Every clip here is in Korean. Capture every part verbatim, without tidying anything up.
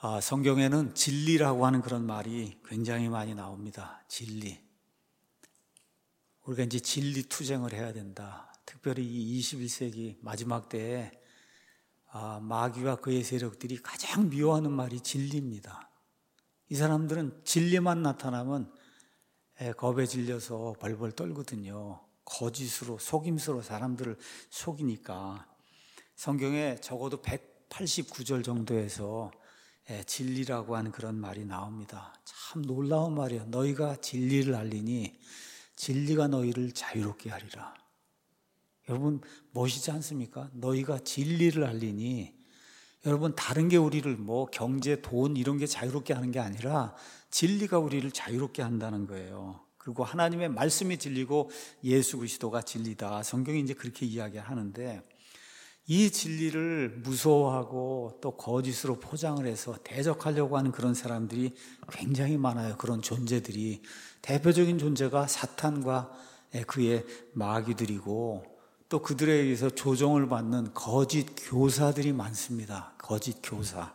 아, 성경에는 진리라고 하는 그런 말이 굉장히 많이 나옵니다. 진리. 우리가 이제 진리 투쟁을 해야 된다. 특별히 이 이십일 세기 마지막 때에 아, 마귀와 그의 세력들이 가장 미워하는 말이 진리입니다. 이 사람들은 진리만 나타나면 겁에 질려서 벌벌 떨거든요. 거짓으로, 속임수로 사람들을 속이니까. 성경에 적어도 백팔십구 절 정도에서 진리라고 하는 그런 말이 나옵니다. 참 놀라운 말이에요. 너희가 진리를 알리니 진리가 너희를 자유롭게 하리라. 여러분 멋있지 않습니까? 너희가 진리를 알리니, 여러분 다른 게 우리를 뭐 경제, 돈 이런 게 자유롭게 하는 게 아니라 진리가 우리를 자유롭게 한다는 거예요. 그리고 하나님의 말씀이 진리고 예수 그리스도가 진리다. 성경이 이제 그렇게 이야기하는데, 이 진리를 무서워하고 또 거짓으로 포장을 해서 대적하려고 하는 그런 사람들이 굉장히 많아요. 그런 존재들이. 대표적인 존재가 사탄과 그의 마귀들이고, 또 그들에 의해서 조종을 받는 거짓 교사들이 많습니다. 거짓 교사.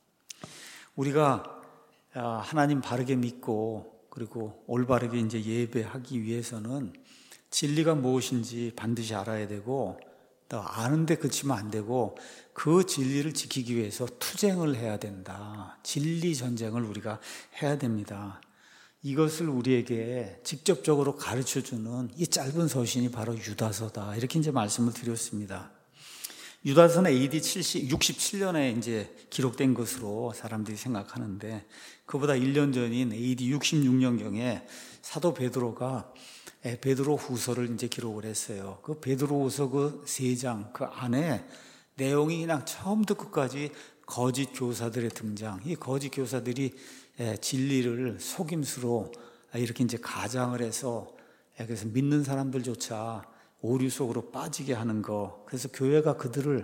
우리가 하나님 바르게 믿고 그리고 올바르게 이제 예배하기 위해서는 진리가 무엇인지 반드시 알아야 되고, 또 아는데 그치면 안 되고, 그 진리를 지키기 위해서 투쟁을 해야 된다. 진리 전쟁을 우리가 해야 됩니다. 이것을 우리에게 직접적으로 가르쳐주는 이 짧은 서신이 바로 유다서다. 이렇게 이제 말씀을 드렸습니다. 유다서는 에이디 육십칠 년에 이제 기록된 것으로 사람들이 생각하는데, 그보다 일 년 전인 에이디 육십육 년경에 사도 베드로가 베드로 후서를 이제 기록을 했어요. 그 베드로 후서 그 세 장 그 안에 내용이 그냥 처음부터 끝까지 거짓 교사들의 등장, 이 거짓 교사들이 진리를 속임수로 이렇게 이제 가장을 해서, 그래서 믿는 사람들조차 오류 속으로 빠지게 하는 거. 그래서 교회가 그들을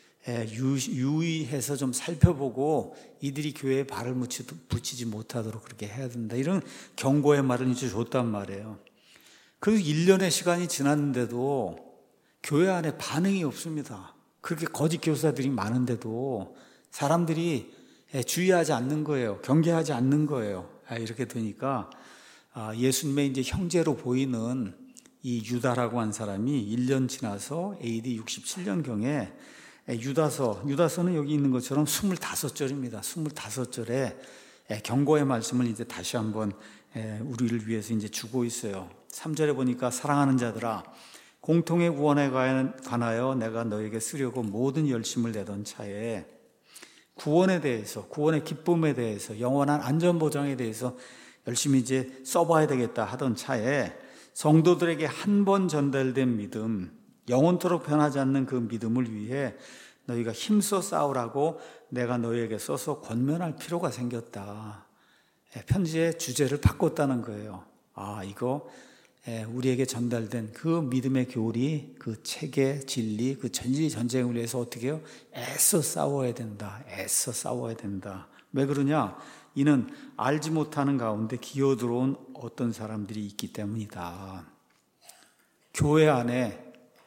유의해서 좀 살펴보고 이들이 교회에 발을 붙이지 못하도록 그렇게 해야 된다. 이런 경고의 말을 이제 줬단 말이에요. 그리고 일 년의 시간이 지났는데도 교회 안에 반응이 없습니다. 그렇게 거짓 교사들이 많은데도 사람들이 주의하지 않는 거예요. 경계하지 않는 거예요. 이렇게 되니까 예수님의 이제 형제로 보이는 이 유다라고 한 사람이 일 년 지나서 에이디 육십칠 년경에 유다서, 유다서는 여기 있는 것처럼 이십오 절입니다. 이십오 절에 경고의 말씀을 이제 다시 한번 우리를 위해서 이제 주고 있어요. 삼 절에 보니까 사랑하는 자들아, 공통의 구원에 관하여 내가 너에게 쓰려고 모든 열심을 내던 차에 구원에 대해서, 구원의 기쁨에 대해서, 영원한 안전보장에 대해서 열심히 이제 써봐야 되겠다 하던 차에 성도들에게 한 번 전달된 믿음, 영원토록 변하지 않는 그 믿음을 위해 너희가 힘써 싸우라고 내가 너희에게 써서 권면할 필요가 생겼다. 편지의 주제를 바꿨다는 거예요. 아, 이거 우리에게 전달된 그 믿음의 교리, 그 책의 진리, 그 진리 전쟁을 위해서 어떻게 해요? 애써 싸워야 된다. 애써 싸워야 된다. 왜 그러냐? 이는 알지 못하는 가운데 기어들어온 어떤 사람들이 있기 때문이다. 교회 안에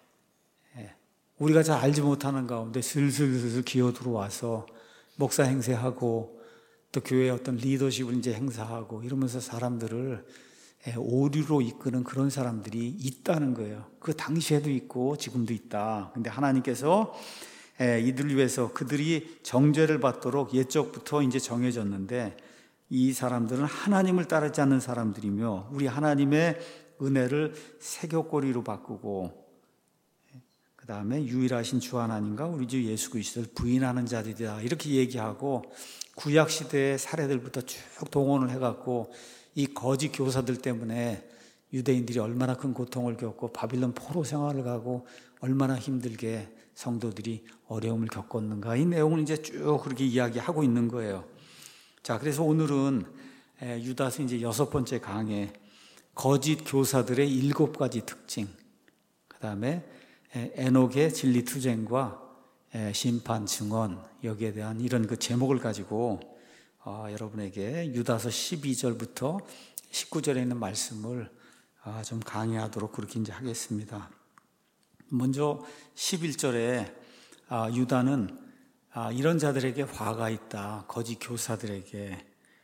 우리가 잘 알지 못하는 가운데 슬슬슬슬 기어들어와서 목사 행세하고 또 교회의 어떤 리더십을 이제 행사하고 이러면서 사람들을 오류로 이끄는 그런 사람들이 있다는 거예요. 그 당시에도 있고 지금도 있다. 근데 하나님께서 이들을 위해서 그들이 정죄를 받도록 옛적부터 이제 정해졌는데, 이 사람들은 하나님을 따르지 않는 사람들이며 우리 하나님의 은혜를 세교꼬리로 바꾸고, 그 다음에 유일하신 주 하나님과 우리 주 예수 그리스도를 부인하는 자들이다. 이렇게 얘기하고 구약시대의 사례들부터 쭉 동원을 해갖고 이 거짓 교사들 때문에 유대인들이 얼마나 큰 고통을 겪고 바빌론 포로 생활을 가고 얼마나 힘들게 성도들이 어려움을 겪었는가, 이 내용을 이제 쭉 그렇게 이야기하고 있는 거예요. 자, 그래서 오늘은 유다서 이제 여섯 번째 강의, 거짓 교사들의 일곱 가지 특징, 그 다음에 에녹의 진리 투쟁과 심판 증언, 여기에 대한 이런 그 제목을 가지고 어, 여러분에게 유다서 십이 절부터 십구 절에 있는 말씀을 어, 좀 강의하도록 그렇게 이제 하겠습니다. 먼저 십일 절에 어, 유다는 아, 이런 자들에게 화가 있다. 거짓 교사들에게.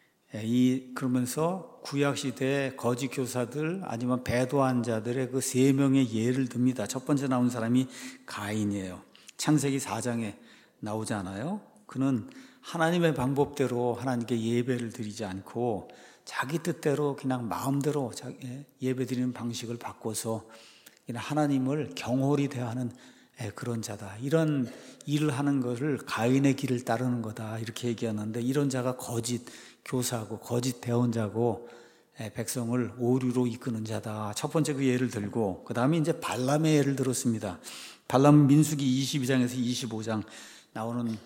이 그러면서 구약 시대 거짓 교사들 아니면 배도한 자들의 그 세 명의 예를 듭니다. 첫 번째 나온 사람이 가인이에요. 창세기 사 장에 나오잖아요. 그는 하나님의 방법대로 하나님께 예배를 드리지 않고 자기 뜻대로 그냥 마음대로 예배 드리는 방식을 바꿔서 하나님을 경홀히 대하는 그런 자다. 이런 일을 하는 것을 가인의 길을 따르는 거다. 이렇게 얘기하는데 이런 자가 거짓 교사고 거짓 대언자고 백성을 오류로 이끄는 자다. 첫 번째 그 예를 들고 그 다음에 이제 발람의 예를 들었습니다. 발람 민수기 이십이 장에서 이십오 장 나오는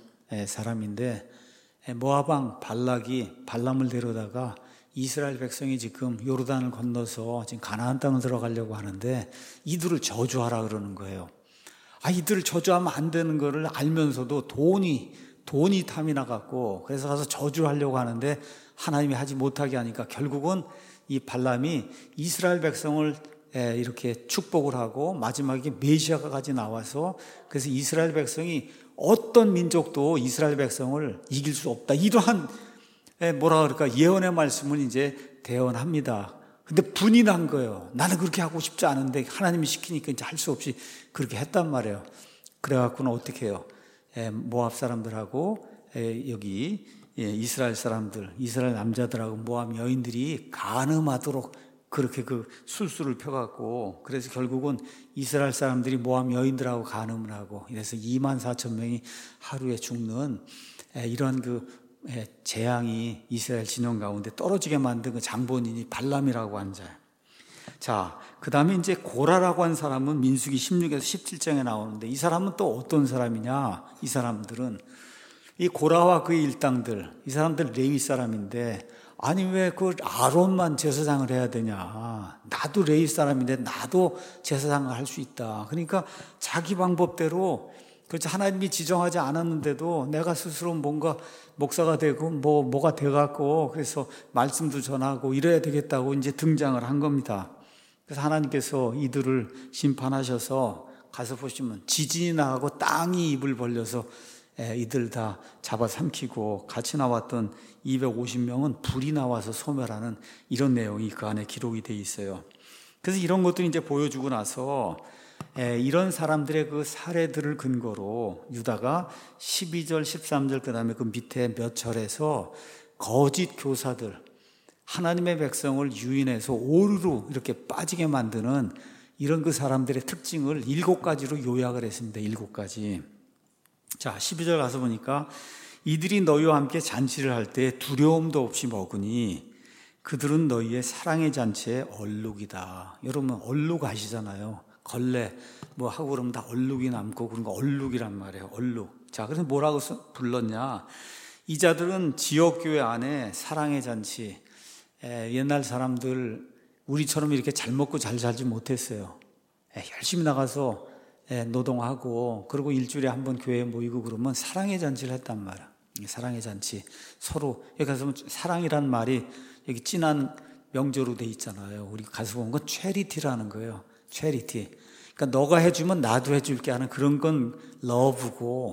사람인데 모압 왕 발락이 발람을 데려다가 이스라엘 백성이 지금 요르단을 건너서 지금 가나안 땅을 들어가려고 하는데 이들을 저주하라 그러는 거예요. 아, 이들을 저주하면 안 되는 거를 알면서도 돈이 돈이 탐이 나갖고 그래서 가서 저주하려고 하는데 하나님이 하지 못하게 하니까 결국은 이 발람이 이스라엘 백성을 이렇게 축복을 하고 마지막에 메시아가까지 나와서 그래서 이스라엘 백성이 어떤 민족도 이스라엘 백성을 이길 수 없다. 이러한 뭐라 그럴까 예언의 말씀을 이제 대언합니다. 근데 분이 난 거예요. 나는 그렇게 하고 싶지 않은데 하나님이 시키니까 이제 할 수 없이 그렇게 했단 말이에요. 그래갖고는 어떻게 해요? 모압 사람들하고 여기 이스라엘 사람들, 이스라엘 남자들하고 모압 여인들이 간음하도록 그렇게 그 술수를 펴갖고 그래서 결국은 이스라엘 사람들이 모압 여인들하고 간음을 하고 이래서 이만 사천 명이 하루에 죽는 이런 그 재앙이 이스라엘 진영 가운데 떨어지게 만든 그 장본인이 발람이라고 하는 자예요. 자, 그 다음에 이제 고라라고 한 사람은 민수기 십육에서 십칠 장에 나오는데 이 사람은 또 어떤 사람이냐? 이 사람들은 이 고라와 그의 일당들, 이 사람들 레위 사람인데 아니 왜 그 아론만 제사장을 해야 되냐? 나도 레위 사람인데 나도 제사장을 할 수 있다. 그러니까 자기 방법대로 그렇지 하나님이 지정하지 않았는데도 내가 스스로 뭔가 목사가 되고 뭐 뭐가 돼갖고 그래서 말씀도 전하고 이래야 되겠다고 이제 등장을 한 겁니다. 그래서 하나님께서 이들을 심판하셔서 가서 보시면 지진이 나고 땅이 입을 벌려서 이들 다 잡아 삼키고 같이 나왔던 이백오십 명은 불이 나와서 소멸하는 이런 내용이 그 안에 기록이 돼 있어요. 그래서 이런 것들이 이제 보여주고 나서 이런 사람들의 그 사례들을 근거로 유다가 십이 절, 십삼 절 그 다음에 그 밑에 몇 절에서 거짓 교사들 하나님의 백성을 유인해서 오류로 이렇게 빠지게 만드는 이런 그 사람들의 특징을 일곱 가지로 요약을 했습니다. 일곱 가지. 자, 십이 절 가서 보니까 이들이 너희와 함께 잔치를 할 때 두려움도 없이 먹으니 그들은 너희의 사랑의 잔치의 얼룩이다. 여러분 얼룩 아시잖아요. 걸레 뭐 하고 그러면 다 얼룩이 남고 그런 거 얼룩이란 말이에요. 얼룩. 자, 그래서 뭐라고 불렀냐? 이 자들은 지역교회 안에 사랑의 잔치. 에, 옛날 사람들 우리처럼 이렇게 잘 먹고 잘 살지 못했어요. 에, 열심히 나가서 에, 노동하고 그리고 일주일에 한 번 교회에 모이고 그러면 사랑의 잔치를 했단 말이야. 사랑의 잔치. 서로 여기 가서 사랑이란 말이 여기 진한 명조로 돼 있잖아요. 우리 가서 보면 건 체리티라는 거예요. 체리티. 그러니까 너가 해주면 나도 해줄게 하는 그런 건 러브고,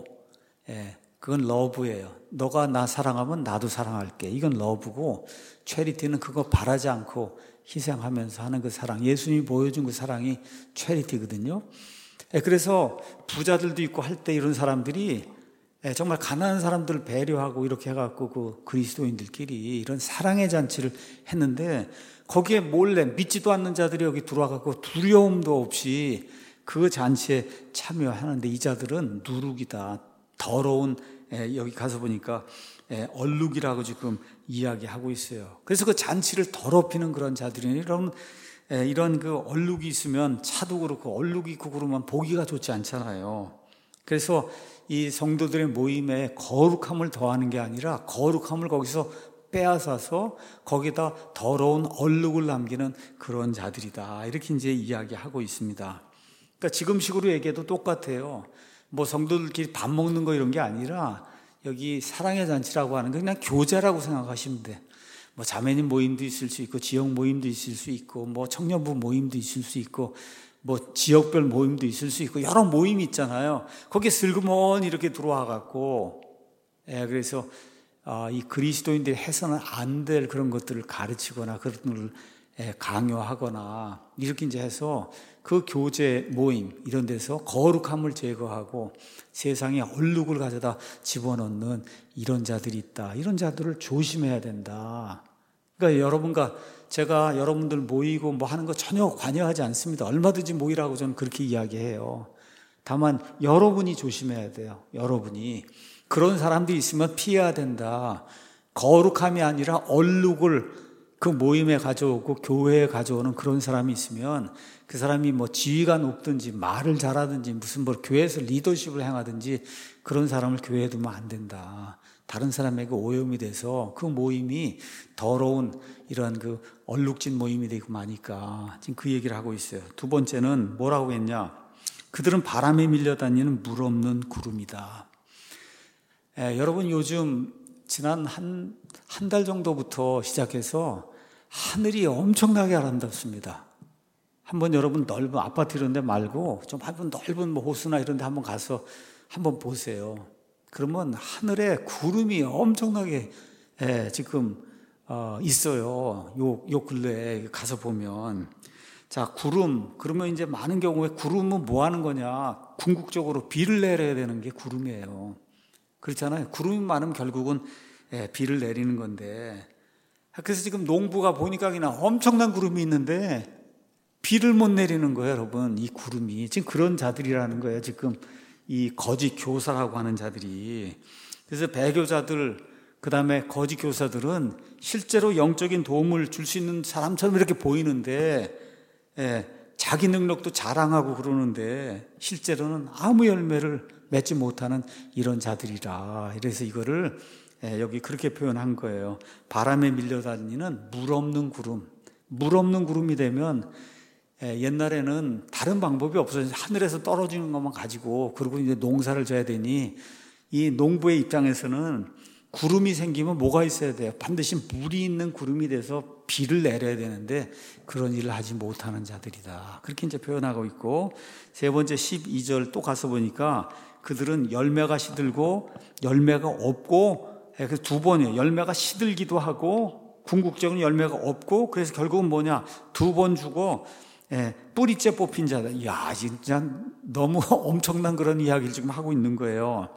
예, 그건 러브예요. 너가 나 사랑하면 나도 사랑할게. 이건 러브고, 체리티는 그거 바라지 않고 희생하면서 하는 그 사랑. 예수님이 보여준 그 사랑이 체리티거든요. 예, 그래서 부자들도 있고 할 때 이런 사람들이 예, 정말 가난한 사람들을 배려하고 이렇게 해갖고 그 그리스도인들끼리 이런 사랑의 잔치를 했는데 거기에 몰래 믿지도 않는 자들이 여기 들어와갖고 두려움도 없이 그 잔치에 참여하는데 이 자들은 누룩이다. 더러운 에, 여기 가서 보니까 에, 얼룩이라고 지금 이야기하고 있어요. 그래서 그 잔치를 더럽히는 그런 자들이 이런 에, 이런 그 얼룩이 있으면 차도 그렇고 얼룩이 있고 그러면 보기가 좋지 않잖아요. 그래서 이 성도들의 모임에 거룩함을 더하는 게 아니라 거룩함을 거기서 빼앗아서 거기다 더러운 얼룩을 남기는 그런 자들이다. 이렇게 이제 이야기하고 있습니다. 그러니까 지금식으로 얘기해도 똑같아요. 뭐 성도들끼리 밥 먹는 거 이런 게 아니라 여기 사랑의 잔치라고 하는 건 그냥 교제라고 생각하시면 돼. 뭐 자매님 모임도 있을 수 있고 지역 모임도 있을 수 있고 뭐 청년부 모임도 있을 수 있고 뭐 지역별 모임도 있을 수 있고 여러 모임이 있잖아요. 거기에 슬그머니 이렇게 들어와 갖고 예, 그래서 아, 이 그리스도인들이 해서는 안 될 그런 것들을 가르치거나 그런 걸 예, 강요하거나 이렇게 이제 해서 그 교제 모임 이런 데서 거룩함을 제거하고 세상에 얼룩을 가져다 집어넣는 이런 자들이 있다. 이런 자들을 조심해야 된다. 그러니까 여러분과 제가 여러분들 모이고 뭐 하는 거 전혀 관여하지 않습니다. 얼마든지 모이라고 저는 그렇게 이야기해요. 다만 여러분이 조심해야 돼요. 여러분이. 그런 사람들이 있으면 피해야 된다. 거룩함이 아니라 얼룩을 그 모임에 가져오고 교회에 가져오는 그런 사람이 있으면 그 사람이 뭐 지위가 높든지 말을 잘하든지 무슨 뭐 교회에서 리더십을 행하든지 그런 사람을 교회에 두면 안 된다. 다른 사람에게 오염이 돼서 그 모임이 더러운 이러한 그 얼룩진 모임이 되고 마니까 지금 그 얘기를 하고 있어요. 두 번째는 뭐라고 했냐? 그들은 바람에 밀려다니는 물 없는 구름이다. 에, 여러분 요즘 지난 한 한 달 정도부터 시작해서 하늘이 엄청나게 아름답습니다. 한번 여러분 넓은 아파트 이런 데 말고 좀 한번 넓은 뭐 호수나 이런 데 한번 가서 한번 보세요. 그러면 하늘에 구름이 엄청나게 예, 지금 어, 있어요. 요, 요 근래에 가서 보면. 자, 구름. 그러면 이제 많은 경우에 구름은 뭐 하는 거냐? 궁극적으로 비를 내려야 되는 게 구름이에요. 그렇잖아요. 구름이 많으면 결국은 예, 비를 내리는 건데. 그래서 지금 농부가 보니까 그냥 엄청난 구름이 있는데 비를 못 내리는 거예요, 여러분. 이 구름이. 지금 그런 자들이라는 거예요. 지금 이 거짓 교사라고 하는 자들이. 그래서 배교자들, 그 다음에 거짓 교사들은 실제로 영적인 도움을 줄 수 있는 사람처럼 이렇게 보이는데, 예, 자기 능력도 자랑하고 그러는데, 실제로는 아무 열매를 맺지 못하는 이런 자들이라. 그래서 이거를 예, 여기 그렇게 표현한 거예요. 바람에 밀려다니는 물 없는 구름. 물 없는 구름이 되면 예, 옛날에는 다른 방법이 없어요. 하늘에서 떨어지는 것만 가지고 그리고 이제 농사를 져야 되니 이 농부의 입장에서는 구름이 생기면 뭐가 있어야 돼요? 반드시 물이 있는 구름이 돼서 비를 내려야 되는데 그런 일을 하지 못하는 자들이다. 그렇게 이제 표현하고 있고 세 번째 십이 절 또 가서 보니까 그들은 열매가 시들고 열매가 없고 그래서 두 번이에요. 열매가 시들기도 하고 궁극적인 열매가 없고 그래서 결국은 뭐냐? 두 번 주고 예, 뿌리째 뽑힌 자다. 이야, 진짜 너무 엄청난 그런 이야기를 지금 하고 있는 거예요.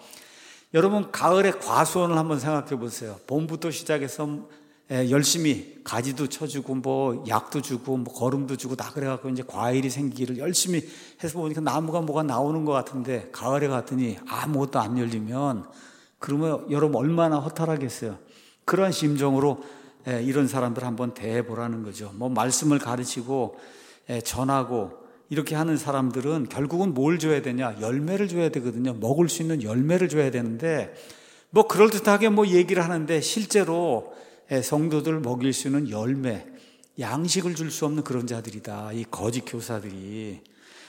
여러분, 가을에 과수원을 한번 생각해 보세요. 봄부터 시작해서 예, 열심히 가지도 쳐주고, 뭐, 약도 주고, 뭐, 거름도 주고, 다 그래갖고 이제 과일이 생기기를 열심히 해서 보니까 나무가 뭐가 나오는 것 같은데, 가을에 갔더니 아무것도 안 열리면, 그러면 여러분 얼마나 허탈하겠어요. 그런 심정으로 예, 이런 사람들 한번 대해보라는 거죠. 뭐, 말씀을 가르치고, 예, 전하고 이렇게 하는 사람들은 결국은 뭘 줘야 되냐? 열매를 줘야 되거든요. 먹을 수 있는 열매를 줘야 되는데 뭐 그럴듯하게 뭐 얘기를 하는데 실제로 예, 성도들 먹일 수 있는 열매, 양식을 줄 수 없는 그런 자들이다. 이 거짓 교사들이.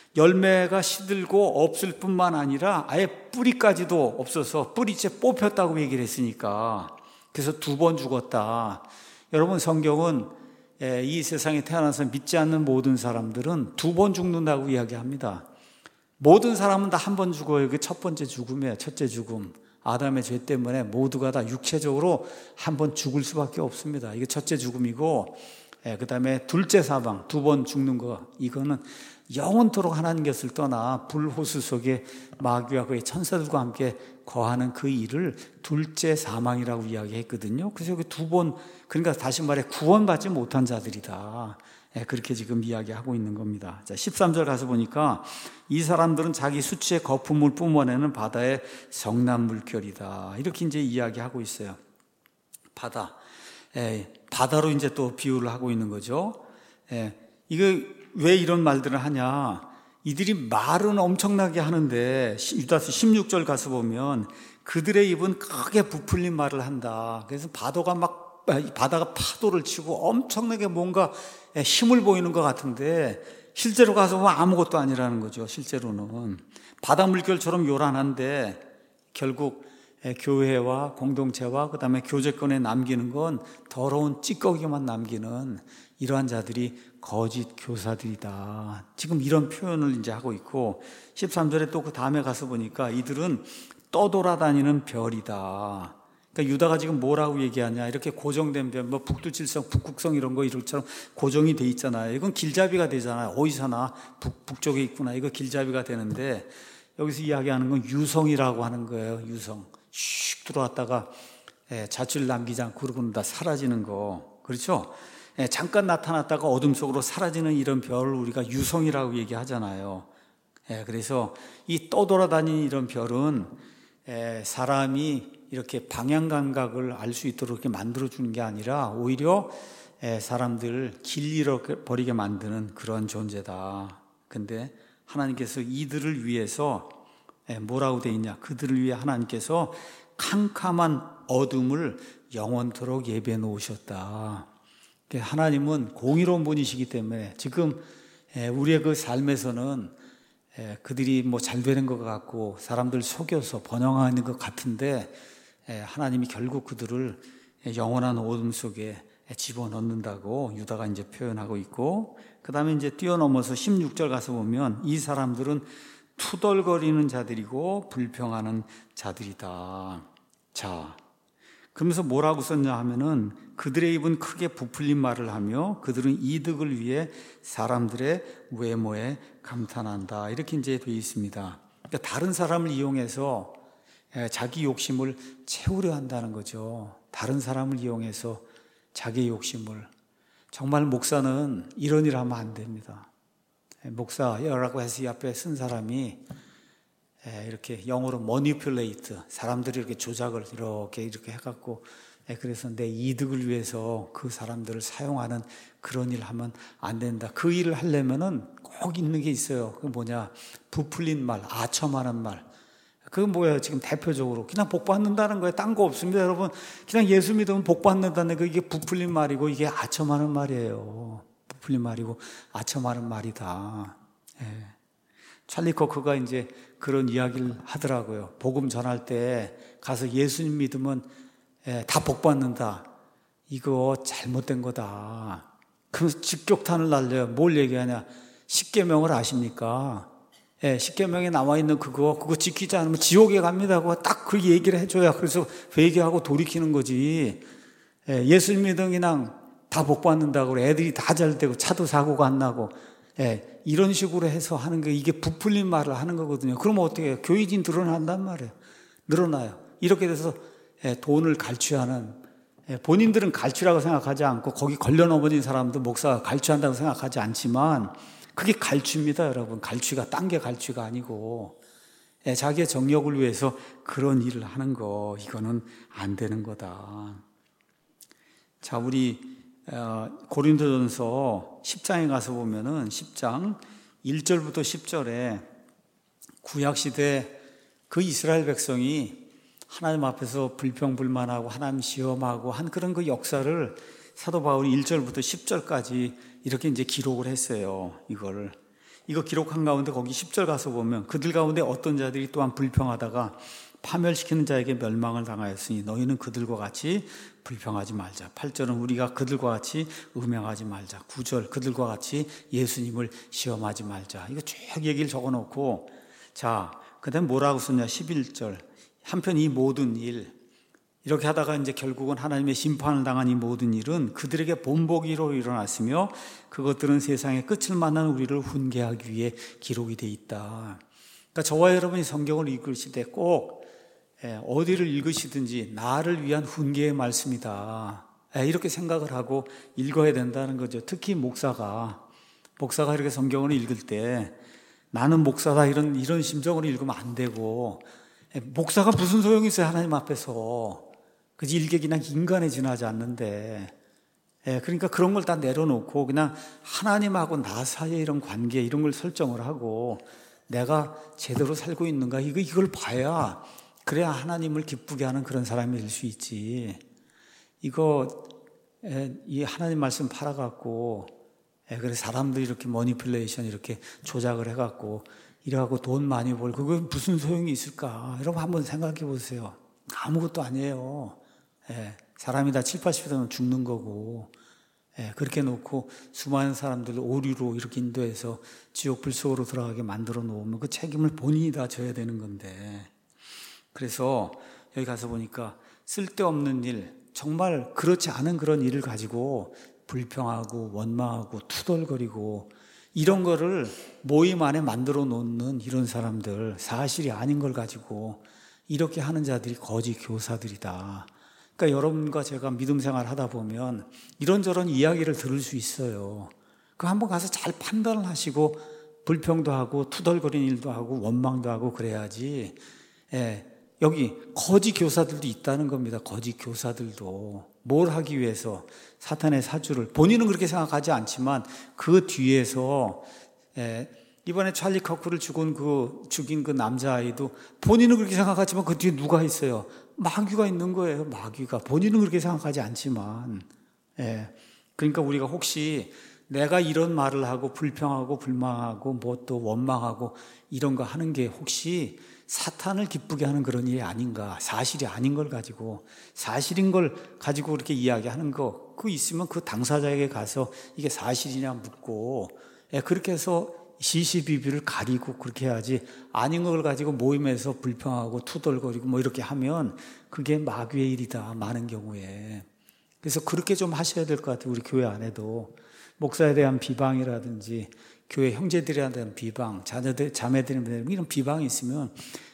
열매가 시들고 없을 뿐만 아니라 아예 뿌리까지도 없어서 뿌리째 뽑혔다고 얘기를 했으니까 그래서 두 번 죽었다. 여러분 성경은 이 세상에 태어나서 믿지 않는 모든 사람들은 두 번 죽는다고 이야기합니다. 모든 사람은 다 한 번 죽어요. 그 첫 번째 죽음이에요. 첫째 죽음. 아담의 죄 때문에 모두가 다 육체적으로 한 번 죽을 수밖에 없습니다. 이게 첫째 죽음이고 그 다음에 둘째 사망, 두 번 죽는 거. 이거는 영원토록 하나님 곁을 떠나 불호수 속에 마귀와 그의 천사들과 함께 거하는 그 일을 둘째 사망이라고 이야기했거든요. 그래서 여기 두 번, 그러니까 다시 말해 구원받지 못한 자들이다. 그렇게 지금 이야기하고 있는 겁니다. 자, 십삼 절 가서 보니까 이 사람들은 자기 수치의 거품을 뿜어내는 바다의 성난 물결이다. 이렇게 이제 이야기하고 있어요. 바다. 에, 바다로 이제 또 비유를 하고 있는 거죠. 에, 이거 왜 이런 말들을 하냐? 이들이 말은 엄청나게 하는데 유다서 십육 절 가서 보면 그들의 입은 크게 부풀린 말을 한다. 그래서 바다가 막 바다가 파도를 치고 엄청나게 뭔가 힘을 보이는 것 같은데 실제로 가서 보면 아무것도 아니라는 거죠. 실제로는 바다 물결처럼 요란한데 결국 교회와 공동체와 그다음에 교제권에 남기는 건 더러운 찌꺼기만 남기는 이러한 자들이 거짓 교사들이다. 지금 이런 표현을 이제 하고 있고, 십삼 절에 또 그 다음에 가서 보니까 이들은 떠돌아다니는 별이다. 그러니까 유다가 지금 뭐라고 얘기하냐, 이렇게 고정된 별, 뭐 북두칠성, 북극성 이런 거 이런처럼 고정이 돼 있잖아요. 이건 길잡이가 되잖아요. 어디서나 북, 북쪽에 있구나, 이거 길잡이가 되는데, 여기서 이야기하는 건 유성이라고 하는 거예요. 유성. 슉 들어왔다가 예, 자취를 남기지 않고 그러고는 다 사라지는 거, 그렇죠? 예, 잠깐 나타났다가 어둠 속으로 사라지는 이런 별을 우리가 유성이라고 얘기하잖아요. 예, 그래서 이 떠돌아다니는 이런 별은 예, 사람이 이렇게 방향 감각을 알 수 있도록 이렇게 만들어주는 게 아니라 오히려 예, 사람들을 길 잃어버리게 만드는 그런 존재다. 근데 하나님께서 이들을 위해서 예, 뭐라고 돼 있냐, 그들을 위해 하나님께서 캄캄한 어둠을 영원토록 예비해 놓으셨다. 하나님은 공의로운 분이시기 때문에 지금 우리의 그 삶에서는 그들이 뭐 잘 되는 것 같고 사람들 속여서 번영하는 것 같은데, 하나님이 결국 그들을 영원한 어둠 속에 집어넣는다고 유다가 이제 표현하고 있고, 그 다음에 이제 뛰어넘어서 십육 절 가서 보면 이 사람들은 투덜거리는 자들이고 불평하는 자들이다. 자, 그러면서 뭐라고 썼냐 하면은 그들의 입은 크게 부풀린 말을 하며 그들은 이득을 위해 사람들의 외모에 감탄한다. 이렇게 이제 되어 있습니다. 그러니까 다른 사람을 이용해서 자기 욕심을 채우려 한다는 거죠. 다른 사람을 이용해서 자기 욕심을. 정말 목사는 이런 일 하면 안 됩니다. 목사라고 해서 이 앞에 쓴 사람이 이렇게 영어로 manipulate, 사람들이 이렇게 조작을 이렇게 이렇게 해갖고, 그래서 내 이득을 위해서 그 사람들을 사용하는 그런 일을 하면 안 된다. 그 일을 하려면은 꼭 있는 게 있어요. 그 뭐냐, 부풀린 말, 아첨하는 말. 그건 뭐예요? 지금 대표적으로 그냥 복 받는다는 거예요. 딴 거 없습니다, 여러분. 그냥 예수 믿으면 복 받는다는 거, 이게 부풀린 말이고 이게 아첨하는 말이에요. 부풀린 말이고 아첨하는 말이다. 예. 찰리 코크가 이제 그런 이야기를 하더라고요. 복음 전할 때 가서 예수님 믿으면 예, 다 복 받는다. 이거 잘못된 거다. 그러면서 직격탄을 날려요. 뭘 얘기하냐? 십계명을 아십니까? 예, 십계명에 나와 있는 그거 그거 지키지 않으면 지옥에 갑니다. 그거 딱 그 얘기를 해줘야 그래서 회개하고 돌이키는 거지. 예, 예수님 믿으면 그냥 다 복 받는다고 애들이 다 잘 되고 차도 사고가 안 나고, 예, 이런 식으로 해서 하는 게 이게 부풀린 말을 하는 거거든요. 그러면 어떻게 해요? 교인이 늘어난단 말이에요. 늘어나요. 이렇게 돼서 예, 돈을 갈취하는, 예, 본인들은 갈취라고 생각하지 않고 거기 걸려넘어진 사람도 목사가 갈취한다고 생각하지 않지만 그게 갈취입니다, 여러분. 갈취가 딴 게 갈취가 아니고, 예, 자기의 정력을 위해서 그런 일을 하는 거, 이거는 안 되는 거다. 자, 우리 고린도전서 십 장에 가서 보면은 십 장 일 절부터 십 절에 구약시대 그 이스라엘 백성이 하나님 앞에서 불평불만하고 하나님 시험하고 한 그런 그 역사를 사도 바울이 일 절부터 십 절까지 이렇게 이제 기록을 했어요. 이거를. 이거 기록한 가운데 거기 십 절 가서 보면 그들 가운데 어떤 자들이 또한 불평하다가 파멸시키는 자에게 멸망을 당하였으니 너희는 그들과 같이 불평하지 말자. 팔 절은 우리가 그들과 같이 음행하지 말자. 구 절 그들과 같이 예수님을 시험하지 말자. 이거 쭉 얘기를 적어놓고, 자, 그 다음에 뭐라고 썼냐? 십일 절 한편 이 모든 일, 이렇게 하다가 이제 결국은 하나님의 심판을 당한 이 모든 일은 그들에게 본보기로 일어났으며 그것들은 세상의 끝을 만난 우리를 훈계하기 위해 기록이 돼 있다. 그러니까 저와 여러분이 성경을 읽으실 때 꼭 어디를 읽으시든지 나를 위한 훈계의 말씀이다, 이렇게 생각을 하고 읽어야 된다는 거죠. 특히 목사가 목사가 이렇게 성경을 읽을 때 나는 목사다 이런 이런 심정으로 읽으면 안 되고, 목사가 무슨 소용이 있어요, 하나님 앞에서. 그지, 일개 그냥 인간에 지나지 않는데. 예, 그러니까 그런 걸 다 내려놓고 그냥 하나님하고 나 사이에 이런 관계, 이런 걸 설정을 하고 내가 제대로 살고 있는가, 이거, 이걸 봐야, 그래야 하나님을 기쁘게 하는 그런 사람이 될 수 있지. 이거, 예, 이 하나님 말씀 팔아갖고, 예, 그래서 사람들이 이렇게 머니플레이션 이렇게 조작을 해갖고, 이래갖고 돈 많이 벌고, 그게 무슨 소용이 있을까? 여러분 한번 생각해 보세요. 아무것도 아니에요. 예, 사람이 다 칠, 팔십 세 되면 죽는 거고, 예, 그렇게 놓고 수많은 사람들 오류로 이렇게 인도해서 지옥 불 속으로 들어가게 만들어 놓으면 그 책임을 본인이 다 져야 되는 건데, 그래서 여기 가서 보니까 쓸데없는 일, 정말 그렇지 않은 그런 일을 가지고 불평하고 원망하고 투덜거리고 이런 거를 모임 안에 만들어 놓는 이런 사람들, 사실이 아닌 걸 가지고 이렇게 하는 자들이 거짓 교사들이다. 그러니까 여러분과 제가 믿음 생활 하다 보면 이런저런 이야기를 들을 수 있어요. 그 한번 가서 잘 판단을 하시고 불평도 하고 투덜거리는 일도 하고 원망도 하고 그래야지. 예, 여기 거짓 교사들도 있다는 겁니다. 거짓 교사들도 뭘 하기 위해서 사탄의 사주를, 본인은 그렇게 생각하지 않지만 그 뒤에서, 예, 이번에 찰리 커크를 죽은 그 죽인 그 남자아이도 본인은 그렇게 생각하지만 그 뒤에 누가 있어요? 마귀가 있는 거예요. 마귀가. 본인은 그렇게 생각하지 않지만. 예. 그러니까 우리가 혹시 내가 이런 말을 하고 불평하고 불망하고 뭐 또 원망하고 이런 거 하는 게 혹시 사탄을 기쁘게 하는 그런 일이 아닌가, 사실이 아닌 걸 가지고, 사실인 걸 가지고 그렇게 이야기하는 거, 그거 있으면 그 당사자에게 가서 이게 사실이냐 묻고, 예, 그렇게 해서 시시비비를 가리고 그렇게 해야지, 아닌 걸 가지고 모임에서 불평하고 투덜거리고 뭐 이렇게 하면 그게 마귀의 일이다, 많은 경우에. 그래서 그렇게 좀 하셔야 될 것 같아요. 우리 교회 안에도 목사에 대한 비방이라든지 교회 형제들에 대한 비방, 자녀들, 자매들에 대한 이런 비방이 있으면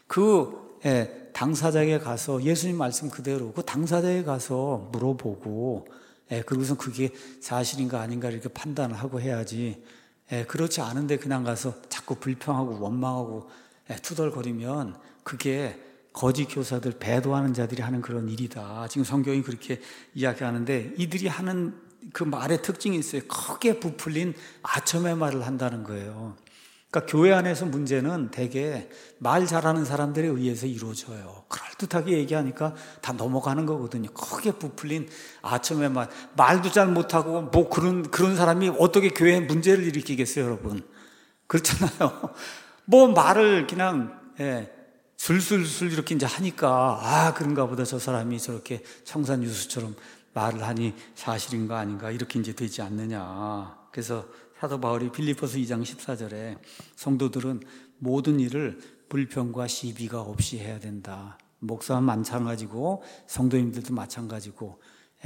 그, 예, 당사자에게 가서 예수님 말씀 그대로 그 당사자에게 가서 물어보고, 예, 그리고서 그게 사실인가 아닌가 이렇게 판단을 하고 해야지. 예, 그렇지 않은데 그냥 가서 자꾸 불평하고 원망하고, 예, 투덜거리면 그게 거짓 교사들, 배도하는 자들이 하는 그런 일이다. 지금 성경이 그렇게 이야기하는데 이들이 하는 그 말의 특징이 있어요. 크게 부풀린 아첨의 말을 한다는 거예요. 그러니까 교회 안에서 문제는 대개 말 잘하는 사람들에 의해서 이루어져요. 그럴듯하게 얘기하니까 다 넘어가는 거거든요. 크게 부풀린 아첨의 말. 말도 잘 못하고 뭐 그런, 그런 사람이 어떻게 교회에 문제를 일으키겠어요, 여러분? 그렇잖아요. 뭐 말을 그냥, 예, 술술술 이렇게 이제 하니까, 아, 그런가 보다 저 사람이 저렇게 청산유수처럼 말을 하니 사실인가 아닌가 이렇게 이제 되지 않느냐. 그래서 사도 바울이 빌립보서 이 장 십사 절에 성도들은 모든 일을 불평과 시비가 없이 해야 된다. 목사는 마찬가지고 성도님들도 마찬가지고,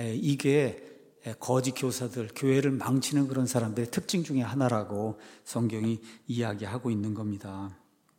이게 거짓 교사들, 교회를 망치는 그런 사람들의 특징 중에 하나라고 성경이 이야기하고 있는 겁니다.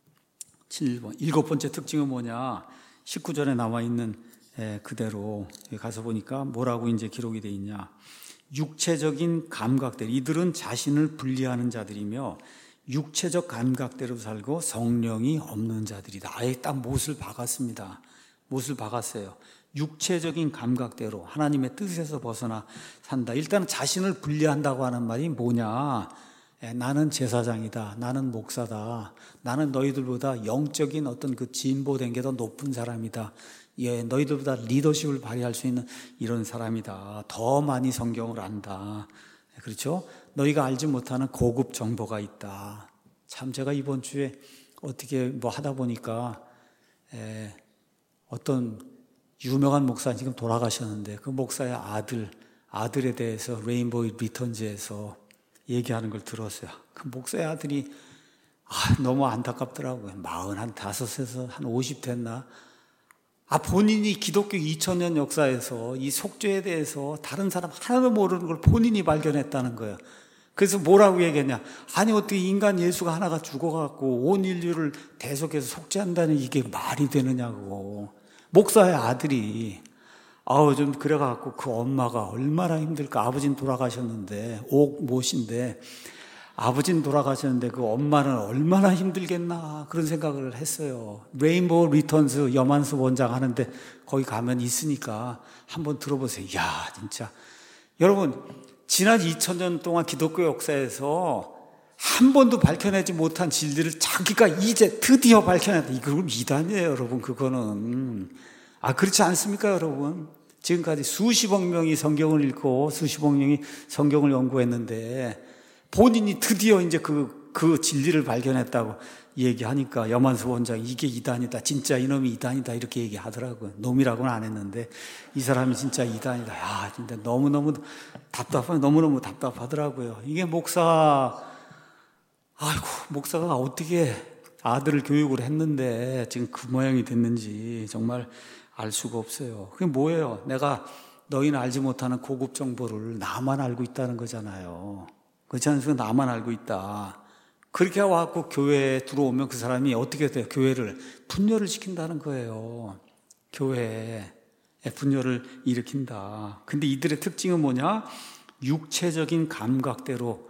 칠 번. 일곱 번째 특징은 뭐냐? 십구 절에 나와 있는 그대로 가서 보니까 뭐라고 이제 기록이 되어 있냐? 육체적인 감각들, 이들은 자신을 분리하는 자들이며 육체적 감각대로 살고 성령이 없는 자들이다. 아예 딱 못을 박았습니다. 못을 박았어요. 육체적인 감각대로 하나님의 뜻에서 벗어나 산다. 일단 자신을 분리한다고 하는 말이 뭐냐? 에, 나는 제사장이다. 나는 목사다. 나는 너희들보다 영적인 어떤 그 진보된 게 더 높은 사람이다. 예, 너희들보다 리더십을 발휘할 수 있는 이런 사람이다. 더 많이 성경을 안다. 그렇죠? 너희가 알지 못하는 고급 정보가 있다. 참 제가 이번 주에 어떻게 뭐 하다 보니까 에, 어떤 유명한 목사 지금 돌아가셨는데 그 목사의 아들, 아들에 대해서 레인보우 리턴즈에서 얘기하는 걸 들었어요. 그 목사의 아들이 아, 너무 안타깝더라고요. 마흔 한 다섯에서 한 오십 됐나? 아, 본인이 기독교 이천 년 역사에서 이 속죄에 대해서 다른 사람 하나도 모르는 걸 본인이 발견했다는 거예요. 그래서 뭐라고 얘기했냐? 아니, 어떻게 인간 예수가 하나가 죽어갖고 온 인류를 대속해서 속죄한다는 이게 말이 되느냐고. 목사의 아들이, 아우, 좀 그래갖고 그 엄마가 얼마나 힘들까. 아버지는 돌아가셨는데, 옥 못인데, 아버지는 돌아가셨는데 그 엄마는 얼마나 힘들겠나 그런 생각을 했어요. 레인보우 리턴즈 여만수 원장 하는데 거기 가면 있으니까 한번 들어보세요. 이야, 진짜 여러분, 지난 이천 년 동안 기독교 역사에서 한 번도 밝혀내지 못한 진리를 자기가 이제 드디어 밝혀냈다. 이거 이단이에요, 여러분. 그거는 아, 그렇지 않습니까, 여러분? 지금까지 수십억 명이 성경을 읽고 수십억 명이 성경을 연구했는데 본인이 드디어 이제 그 그 진리를 발견했다고 얘기하니까 여만수 원장이 이게 이단이다, 진짜 이놈이 이단이다 이렇게 얘기하더라고요. 놈이라고는 안 했는데 이 사람이 진짜 이단이다. 야, 진짜 너무너무 답답하, 너무너무 답답하더라고요. 이게 목사, 아이고, 목사가 어떻게 아들을 교육을 했는데 지금 그 모양이 됐는지 정말 알 수가 없어요. 그게 뭐예요? 내가 너희는 알지 못하는 고급 정보를 나만 알고 있다는 거잖아요. 그렇지 않습니까? 나만 알고 있다. 그렇게 와갖고 교회에 들어오면 그 사람이 어떻게 돼요? 교회를 분열을 시킨다는 거예요. 교회에 분열을 일으킨다. 근데 이들의 특징은 뭐냐? 육체적인 감각대로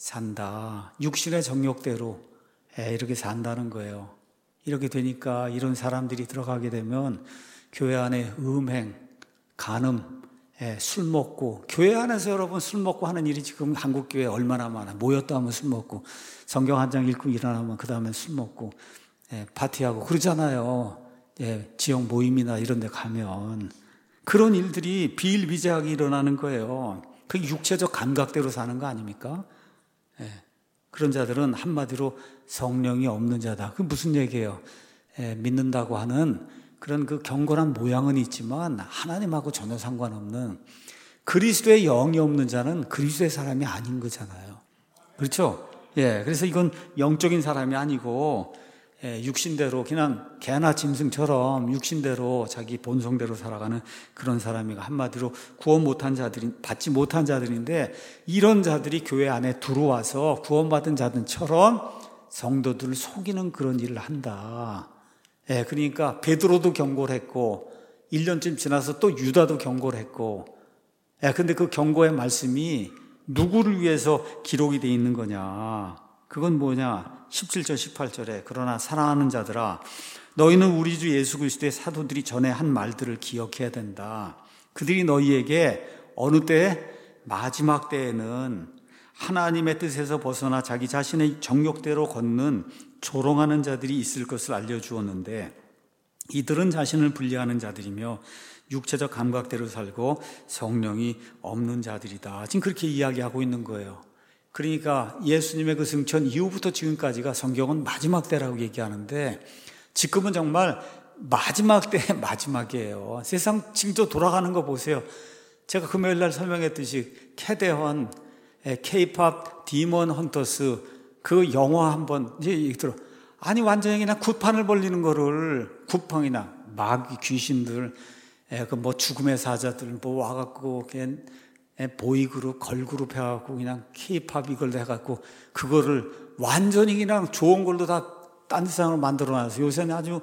산다. 육신의 정욕대로 이렇게 산다는 거예요. 이렇게 되니까 이런 사람들이 들어가게 되면 교회 안에 음행, 간음, 술 먹고, 교회 안에서 여러분 술 먹고 하는 일이 지금 한국교회에 얼마나 많아. 모였다 하면 술 먹고, 성경 한 장 읽고 일어나면 그 다음에 술 먹고, 예, 파티하고 그러잖아요. 예, 지역 모임이나 이런 데 가면. 그런 일들이 비일비재하게 일어나는 거예요. 그게 육체적 감각대로 사는 거 아닙니까? 예, 그런 자들은 한마디로 성령이 없는 자다. 그게 무슨 얘기예요? 예, 믿는다고 하는 그런 그 경건한 모양은 있지만 하나님하고 전혀 상관없는, 그리스도의 영이 없는 자는 그리스도의 사람이 아닌 거잖아요. 그렇죠? 예, 그래서 이건 영적인 사람이 아니고, 예, 육신대로 그냥 개나 짐승처럼 육신대로 자기 본성대로 살아가는 그런 사람이, 한마디로 구원 못한 자들이, 받지 못한 자들인데, 이런 자들이 교회 안에 들어와서 구원받은 자들처럼 성도들을 속이는 그런 일을 한다. 예, 그러니까 베드로도 경고를 했고 일 년쯤 지나서 또 유다도 경고를 했고, 예, 근데 그 경고의 말씀이 누구를 위해서 기록이 되어 있는 거냐? 그건 뭐냐? 십칠 절 십팔 절에 그러나 사랑하는 자들아, 너희는 우리 주 예수 그리스도의 사도들이 전에 한 말들을 기억해야 된다. 그들이 너희에게 어느 때에? 마지막 때에는 하나님의 뜻에서 벗어나 자기 자신의 정욕대로 걷는 조롱하는 자들이 있을 것을 알려주었는데, 이들은 자신을 분리하는 자들이며 육체적 감각대로 살고 성령이 없는 자들이다. 지금 그렇게 이야기하고 있는 거예요. 그러니까 예수님의 그 승천 이후부터 지금까지가 성경은 마지막 때라고 얘기하는데, 지금은 정말 마지막 때의 마지막이에요. 세상 지금 돌아가는 거 보세요. 제가 금요일 날 설명했듯이 캐대헌, K-팝 디먼 헌터스 그 영화 한번 이제 들어. 아니 완전히 그냥 굿판을 벌리는 거를, 굿팡이나 마귀 귀신들, 그 뭐 죽음의 사자들 뭐 와갖고 그냥 보이그룹, 걸그룹 해갖고 그냥 K-팝 이걸 해갖고 그거를 완전히 그냥 좋은 걸로 다 딴 세상으로 만들어놔서 요새는 아주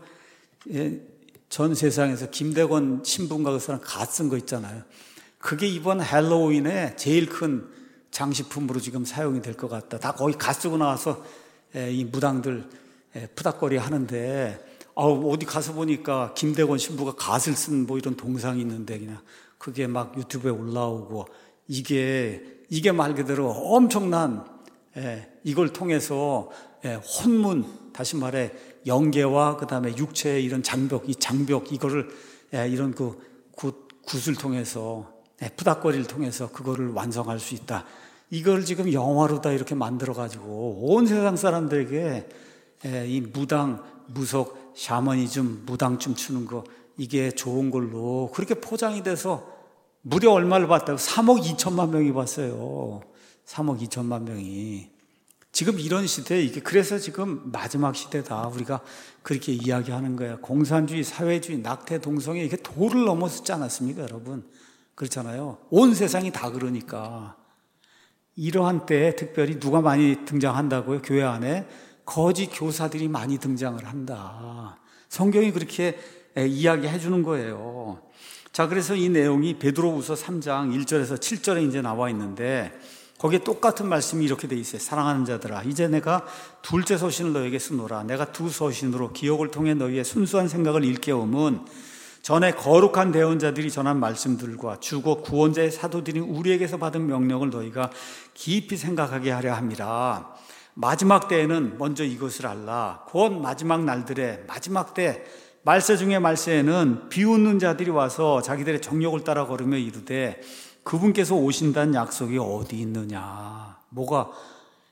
전 세상에서 김대건 신부인가 그 사람 가 쓴 거 있잖아요. 그게 이번 헬로윈에 제일 큰 장식품으로 지금 사용이 될 것 같다. 다 거기 가 쓰고 나와서 이 무당들 푸닥거리 하는데, 어디 가서 보니까 김대건 신부가 갓을 쓴 뭐 이런 동상이 있는데 그냥 그게 막 유튜브에 올라오고, 이게 이게 말 그대로 엄청난, 이걸 통해서 혼문, 다시 말해 영계와 그 다음에 육체의 이런 장벽, 이 장벽 이거를 이런 그 굿, 굿을 통해서, 푸닥거리를 통해서 그거를 완성할 수 있다. 이걸 지금 영화로 다 이렇게 만들어가지고 온 세상 사람들에게 이 무당, 무속, 샤머니즘, 무당춤 추는 거 이게 좋은 걸로 그렇게 포장이 돼서 무려 얼마를 봤다고? 삼억 이천만 명이 봤어요. 삼억 이천만 명이. 지금 이런 시대에 이게, 그래서 지금 마지막 시대다. 우리가 그렇게 이야기하는 거야. 공산주의, 사회주의, 낙태, 동성애, 이게 도를 넘어섰지 않았습니까, 여러분? 그렇잖아요. 온 세상이 다 그러니까. 이러한 때에 특별히 누가 많이 등장한다고요? 교회 안에 거짓 교사들이 많이 등장을 한다. 성경이 그렇게 이야기해 주는 거예요. 자, 그래서 이 내용이 베드로후서 삼 장 일 절에서 칠 절에 이제 나와 있는데, 거기에 똑같은 말씀이 이렇게 돼 있어요. 사랑하는 자들아, 이제 내가 둘째 서신을 너에게 쓰노라. 내가 두 서신으로 기억을 통해 너희의 순수한 생각을 일깨움은 전에 거룩한 대언자들이 전한 말씀들과 주고 구원자의 사도들이 우리에게서 받은 명령을 너희가 깊이 생각하게 하려 함이라. 마지막 때에는 먼저 이것을 알라. 곧 마지막 날들에, 마지막 때 말세 중에 말세에는 비웃는 자들이 와서 자기들의 정욕을 따라 걸으며 이르되 그분께서 오신다는 약속이 어디 있느냐. 뭐가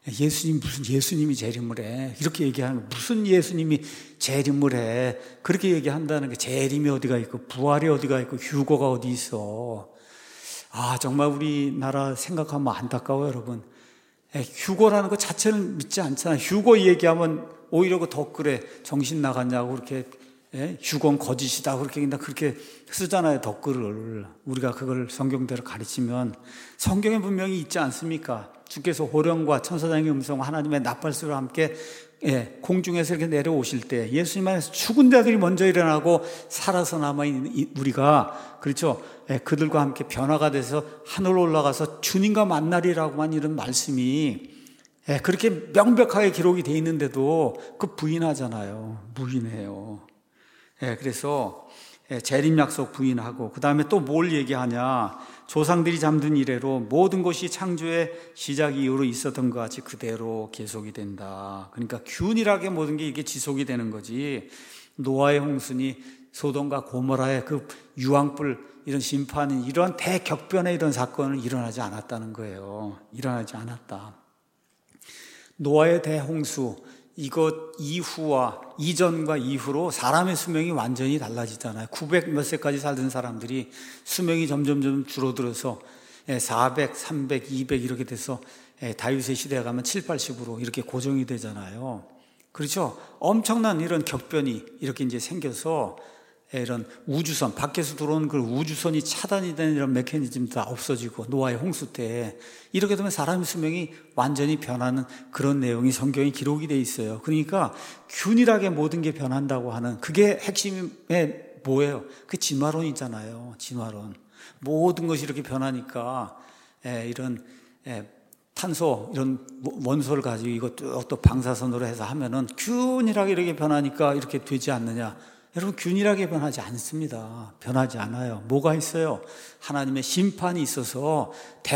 예수님 무슨 예수님이 재림을 해? 이렇게 얘기하는 거. 무슨 예수님이 재림을 해? 그렇게 얘기한다는 게 재림이 어디가 있고 부활이 어디가 있고 휴거가 어디 있어? 아 정말 우리나라 생각하면 안타까워요, 여러분. 휴거라는 것 자체는 믿지 않잖아요. 휴거 얘기하면 오히려 그 덧글에 정신 나갔냐고 그렇게 휴거는 거짓이다 그렇게 그렇게 쓰잖아요, 덧글을. 우리가 그걸 성경대로 가르치면 성경에 분명히 있지 않습니까? 주께서 호령과 천사장의 음성 하나님의 나팔소리와 함께 예, 공중에서 이렇게 내려오실 때 예수님 안에서 죽은 자들이 먼저 일어나고 살아서 남아있는 우리가 그렇죠. 예, 그들과 함께 변화가 돼서 하늘로 올라가서 주님과 만나리라고만 이런 말씀이 예, 그렇게 명백하게 기록이 돼 있는데도 그 부인하잖아요. 부인해요. 예, 그래서 예, 재림 약속 부인하고 그 다음에 또 뭘 얘기하냐. 조상들이 잠든 이래로 모든 것이 창조의 시작 이후로 있었던 것 같이 그대로 계속이 된다. 그러니까 균일하게 모든 게 이게 지속이 되는 거지. 노아의 홍수니 소돔과 고모라의 그 유황불 이런 심판은 이러한 대격변의 이런 사건은 일어나지 않았다는 거예요. 일어나지 않았다. 노아의 대홍수 이것 이후와 이전과 이후로 사람의 수명이 완전히 달라지잖아요. 구백 몇 세까지 살던 사람들이 수명이 점점 점 줄어들어서 사백, 삼백, 이백 이렇게 돼서 다윗의 시대에 가면 칠, 팔십으로 이렇게 고정이 되잖아요. 그렇죠? 엄청난 이런 격변이 이렇게 이제 생겨서 이런 우주선, 밖에서 들어오는 그 우주선이 차단이 되는 이런 메커니즘도 다 없어지고 노아의 홍수 때 이렇게 되면 사람의 수명이 완전히 변하는 그런 내용이 성경에 기록이 돼 있어요. 그러니까 균일하게 모든 게 변한다고 하는 그게 핵심의 뭐예요? 그 진화론이잖아요. 진화론. 모든 것이 이렇게 변하니까 이런 탄소 이런 원소를 가지고 이것도 또 방사선으로 해서 하면은 균일하게 이렇게 변하니까 이렇게 되지 않느냐? 여러분 균일하게 변하지 않습니다. 변하지 않아요. 뭐가 있어요? 하나님의 심판이 있어서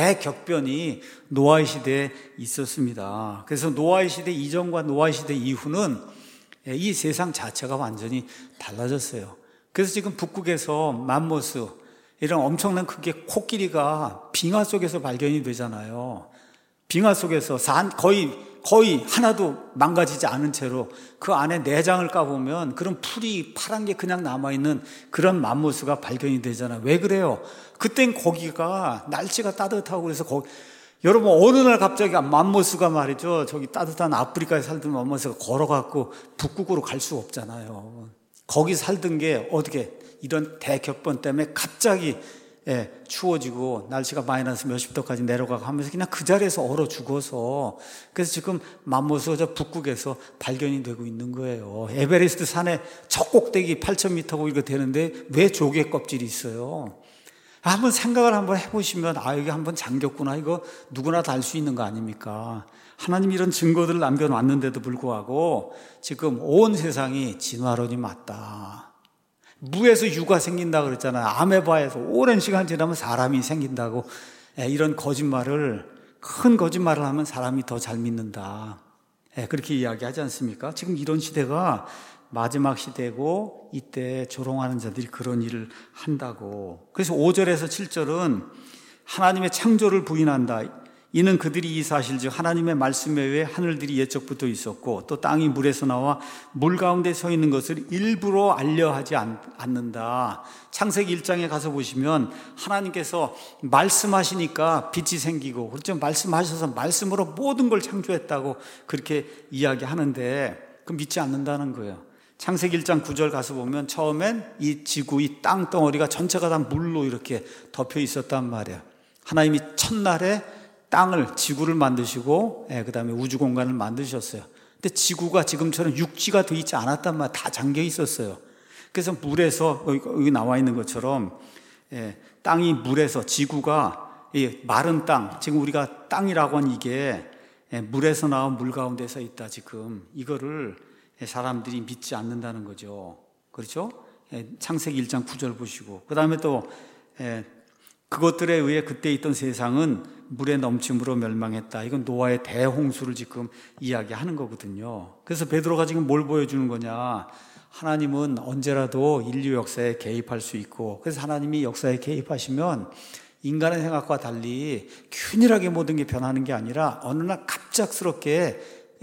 대격변이 노아의 시대에 있었습니다. 그래서 노아의 시대 이전과 노아의 시대 이후는 이 세상 자체가 완전히 달라졌어요. 그래서 지금 북극에서 맘모스 이런 엄청난 크기의 코끼리가 빙하 속에서 발견이 되잖아요. 빙하 속에서 산 거의 거의 하나도 망가지지 않은 채로 그 안에 내장을 까보면 그런 풀이 파란 게 그냥 남아있는 그런 맘모스가 발견이 되잖아요. 왜 그래요? 그땐 거기가 날씨가 따뜻하고 그래서 거기 여러분 어느 날 갑자기 맘모스가 말이죠. 저기 따뜻한 아프리카에 살던 맘모스가 걸어갖고 북극으로 갈 수 없잖아요. 거기 살던 게 어떻게 이런 대격변 때문에 갑자기 예, 추워지고 날씨가 마이너스 몇십 도까지 내려가고 하면서 그냥 그 자리에서 얼어 죽어서 그래서 지금 맘모스가 저 북극에서 발견이 되고 있는 거예요. 에베레스트 산에 저 꼭대기 팔천 미터고 이거 되는데 왜 조개 껍질이 있어요? 한번 생각을 한번 해보시면 아 이게 한번 잠겼구나. 이거 누구나 다 알 수 있는 거 아닙니까? 하나님이 이런 증거들을 남겨놨는데도 불구하고 지금 온 세상이 진화론이 맞다. 무에서 유가 생긴다 그랬잖아요. 아메바에서 오랜 시간 지나면 사람이 생긴다고 이런 거짓말을 큰 거짓말을 하면 사람이 더 잘 믿는다. 그렇게 이야기하지 않습니까? 지금 이런 시대가 마지막 시대고 이때 조롱하는 자들이 그런 일을 한다고. 그래서 오 절에서 칠 절은 하나님의 창조를 부인한다. 이는 그들이 이 사실 즉 하나님의 말씀 외에 하늘들이 예적부터 있었고 또 땅이 물에서 나와 물 가운데 서 있는 것을 일부러 알려하지 않는다. 창세기 일 장에 가서 보시면 하나님께서 말씀하시니까 빛이 생기고 그렇죠. 말씀하셔서 말씀으로 모든 걸 창조했다고 그렇게 이야기하는데 그 믿지 않는다는 거예요. 창세기 일 장 구 절 가서 보면 처음엔 이 지구, 이 땅 덩어리가 전체가 다 물로 이렇게 덮여 있었단 말이에요. 하나님이 첫날에 땅을, 지구를 만드시고 예, 그 다음에 우주 공간을 만드셨어요. 근데 지구가 지금처럼 육지가 돼 있지 않았단 말이에요. 다 잠겨 있었어요. 그래서 물에서 여기, 여기 나와 있는 것처럼 예, 땅이 물에서 지구가 예, 마른 땅, 지금 우리가 땅이라고 하는 이게 예, 물에서 나온 물 가운데서 있다 지금 이거를 예, 사람들이 믿지 않는다는 거죠. 그렇죠? 예, 창세기 일 장 구 절 보시고 그 다음에 또 예, 그것들에 의해 그때 있던 세상은 물의 넘침으로 멸망했다. 이건 노아의 대홍수를 지금 이야기하는 거거든요. 그래서 베드로가 지금 뭘 보여주는 거냐. 하나님은 언제라도 인류 역사에 개입할 수 있고 그래서 하나님이 역사에 개입하시면 인간의 생각과 달리 균일하게 모든 게 변하는 게 아니라 어느 날 갑작스럽게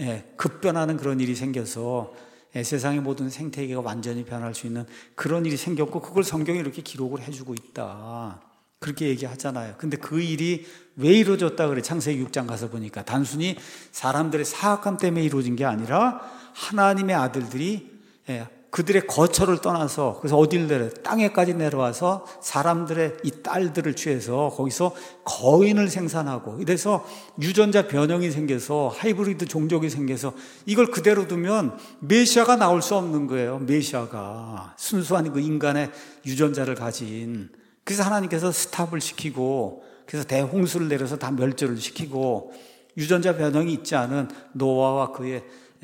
급변하는 그런 일이 생겨서 세상의 모든 생태계가 완전히 변할 수 있는 그런 일이 생겼고, 그걸 성경이 이렇게 기록을 해주고 있다, 그렇게 얘기하잖아요. 근데 그 일이 왜 이루어졌다 그래? 창세기 육 장 가서 보니까 단순히 사람들의 사악함 때문에 이루어진 게 아니라 하나님의 아들들이 그들의 거처를 떠나서, 그래서 어딜 내려 땅에까지 내려와서 사람들의 이 딸들을 취해서 거기서 거인을 생산하고, 이래서 유전자 변형이 생겨서 하이브리드 종족이 생겨서 이걸 그대로 두면 메시아가 나올 수 없는 거예요. 메시아가 순수한 그 인간의 유전자를 가진. 그래서 하나님께서 스탑을 시키고, 그래서 대홍수를 내려서 다 멸절을 시키고, 유전자 변형이 있지 않은 노아와 그의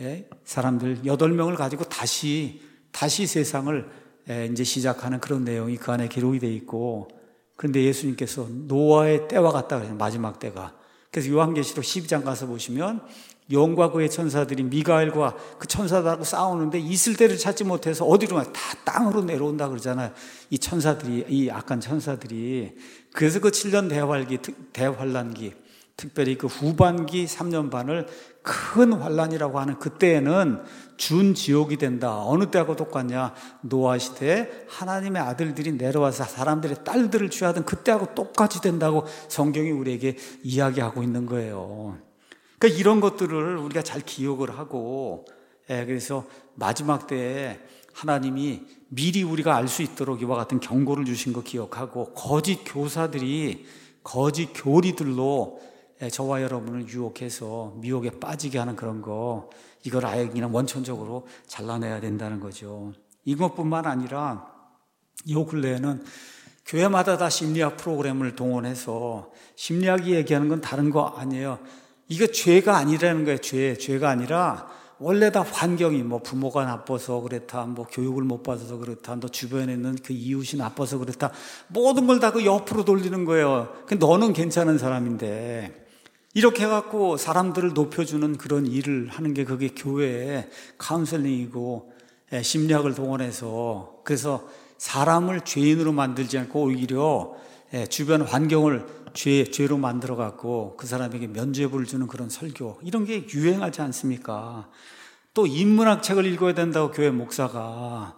사람들 여덟 명을 가지고 다시 다시 세상을 이제 시작하는 그런 내용이 그 안에 기록이 되어 있고, 그런데 예수님께서 노아의 때와 같다 그래요. 마지막 때가. 그래서 요한계시록 십이 장 가서 보시면 영과 그의 천사들이 미가엘과 그 천사들하고 싸우는데 있을 데를 찾지 못해서 어디로 가? 다 땅으로 내려온다 그러잖아요. 이 천사들이, 이 악한 천사들이. 그래서 그 칠 년 대환기, 대환란기, 특별히 그 후반기 삼 년 반을 큰 환란이라고 하는 그때에는 준 지옥이 된다. 어느 때하고 똑같냐? 노아 시대에 하나님의 아들들이 내려와서 사람들의 딸들을 취하던 그때하고 똑같이 된다고 성경이 우리에게 이야기하고 있는 거예요. 그러니까 이런 것들을 우리가 잘 기억을 하고, 예, 그래서 마지막 때에 하나님이 미리 우리가 알 수 있도록 이와 같은 경고를 주신 거 기억하고, 거짓 교사들이 거짓 교리들로 저와 여러분을 유혹해서 미혹에 빠지게 하는 그런 거, 이걸 아예 그냥 원천적으로 잘라내야 된다는 거죠. 이것뿐만 아니라 요 근래에는 교회마다 다 심리학 프로그램을 동원해서, 심리학이 얘기하는 건 다른 거 아니에요. 이거 죄가 아니라는 거예요. 죄, 죄가 아니라 원래 다 환경이, 뭐 부모가 나빠서 그렇다, 뭐 교육을 못 받아서 그렇다, 너 주변에 있는 그 이웃이 나빠서 그렇다, 모든 걸 다 그 옆으로 돌리는 거예요. 너는 괜찮은 사람인데. 이렇게 해갖고 사람들을 높여주는 그런 일을 하는 게 그게 교회의 카운셀링이고, 심리학을 동원해서, 그래서 사람을 죄인으로 만들지 않고 오히려 주변 환경을 죄, 죄로 만들어갖고 그 사람에게 면죄부를 주는 그런 설교, 이런 게 유행하지 않습니까? 또 인문학 책을 읽어야 된다고 교회 목사가,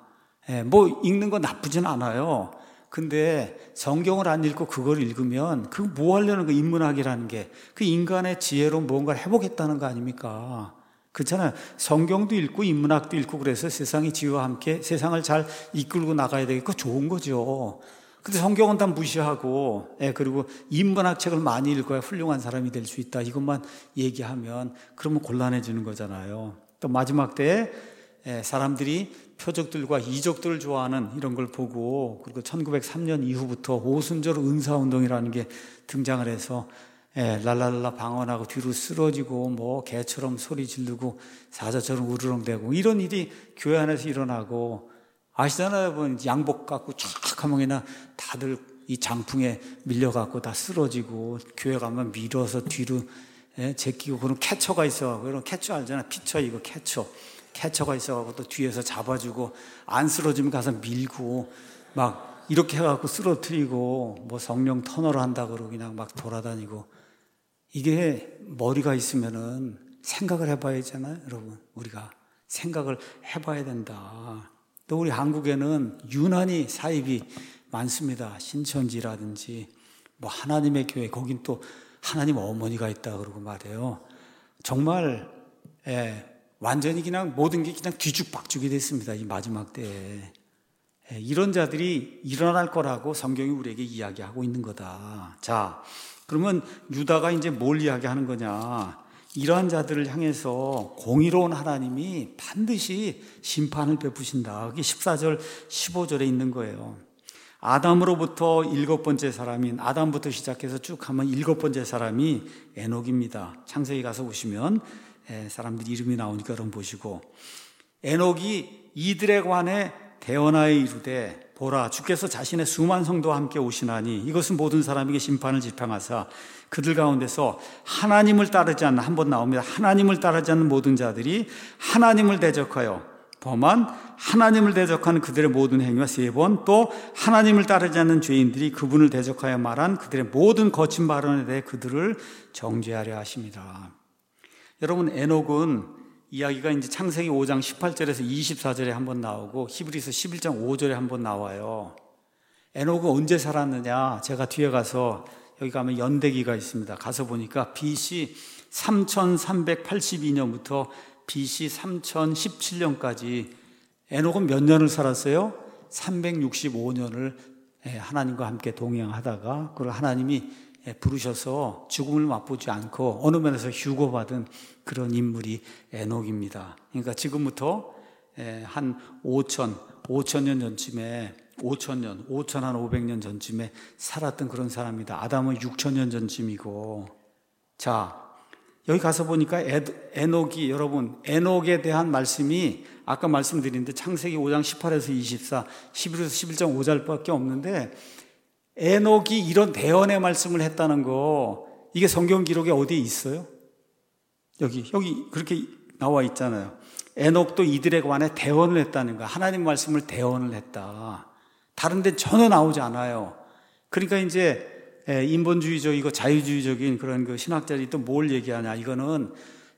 뭐 읽는 거 나쁘진 않아요. 근데 성경을 안 읽고 그걸 읽으면 그 뭐 하려는 거, 인문학이라는 게 그 인간의 지혜로 뭔가를 해보겠다는 거 아닙니까? 그렇잖아요. 성경도 읽고 인문학도 읽고 그래서 세상의 지혜와 함께 세상을 잘 이끌고 나가야 되겠고 좋은 거죠. 근데 성경은 다 무시하고, 예, 그리고 인문학 책을 많이 읽어야 훌륭한 사람이 될 수 있다, 이것만 얘기하면 그러면 곤란해지는 거잖아요. 또 마지막 때에 사람들이 표적들과 이적들을 좋아하는 이런 걸 보고, 그리고 천구백삼 년 이후부터 오순절 은사운동이라는 게 등장을 해서, 예, 랄랄라 방언하고 뒤로 쓰러지고 뭐 개처럼 소리 지르고 사자처럼 우르렁대고 이런 일이 교회 안에서 일어나고, 아시잖아요, 여러분. 양복 갖고 쫙 하면이나 다들 이 장풍에 밀려갖고 다 쓰러지고, 교회 가면 밀어서 뒤로, 예, 제끼고, 그런 캐쳐가 있어. 그런 캐쳐 알잖아. 피처, 이거 캐쳐. 캐쳐가 있어갖고 또 뒤에서 잡아주고, 안 쓰러지면 가서 밀고, 막 이렇게 해갖고 쓰러뜨리고, 뭐 성령 터널을 한다 그러고 그냥 막 돌아다니고. 이게 머리가 있으면은 생각을 해봐야 되잖아요, 여러분. 우리가 생각을 해봐야 된다. 또 우리 한국에는 유난히 사입이 많습니다. 신천지라든지 뭐 하나님의 교회, 거긴 또 하나님 어머니가 있다 그러고 말이에요. 정말, 예, 완전히 그냥 모든 게 그냥 뒤죽박죽이 됐습니다, 이 마지막 때에. 예, 이런 자들이 일어날 거라고 성경이 우리에게 이야기하고 있는 거다. 자, 그러면 유다가 이제 뭘 이야기하는 거냐? 이러한 자들을 향해서 공의로운 하나님이 반드시 심판을 베푸신다. 그게 십사 절, 십오 절에 있는 거예요. 아담으로부터 일곱 번째 사람인, 아담부터 시작해서 쭉 하면 일곱 번째 사람이 에녹입니다. 창세기 가서 보시면 사람들 이름이 나오니까 그럼 보시고, 에녹이 이들에 관해 대언하여 이르되, 보라, 주께서 자신의 수만 성도와 함께 오시나니 이것은 모든 사람에게 심판을 지팡하사 그들 가운데서 하나님을 따르지 않는, 한 번 나옵니다. 하나님을 따르지 않는 모든 자들이 하나님을 대적하여 범한 하나님을 대적하는 그들의 모든 행위와 세 번 또 하나님을 따르지 않는 죄인들이 그분을 대적하여 말한 그들의 모든 거친 발언에 대해 그들을 정죄하려 하십니다. 여러분, 에녹은 이야기가 이제 창세기 오 장 십팔 절에서 이십사 절에 한번 나오고 히브리서 십일 장 오 절에 한번 나와요. 에녹은 언제 살았느냐? 제가 뒤에 가서 여기 가면 연대기가 있습니다. 가서 보니까 비씨 삼천삼백팔십이 년부터 비씨 삼천십칠 년까지 에녹은 몇 년을 살았어요? 삼백육십오 년을 하나님과 함께 동행하다가 그걸 하나님이 부르셔서 죽음을 맛보지 않고 어느 면에서 휴거받은 그런 인물이 에녹입니다. 그러니까 지금부터 한 오천, 오천 년 전쯤에 오천 년, 오천 한 오백 년 전쯤에 살았던 그런 사람입니다. 아담은 육천 년 전쯤이고. 자, 여기 가서 보니까 에녹이, 여러분, 에녹에 대한 말씀이 아까 말씀드린데 창세기 오 장 십팔에서 이십사, 십일에서 십일 장 오 절밖에 없는데 에녹이 이런 대언의 말씀을 했다는 거, 이게 성경 기록에 어디에 있어요? 여기, 여기 그렇게 나와 있잖아요. 에녹도 이들에 관해 대언을 했다는 거야. 하나님 말씀을 대언을 했다. 다른 데 전혀 나오지 않아요. 그러니까 이제 인본주의적이고 자유주의적인 그런 그 신학자들이 또 뭘 얘기하냐. 이거는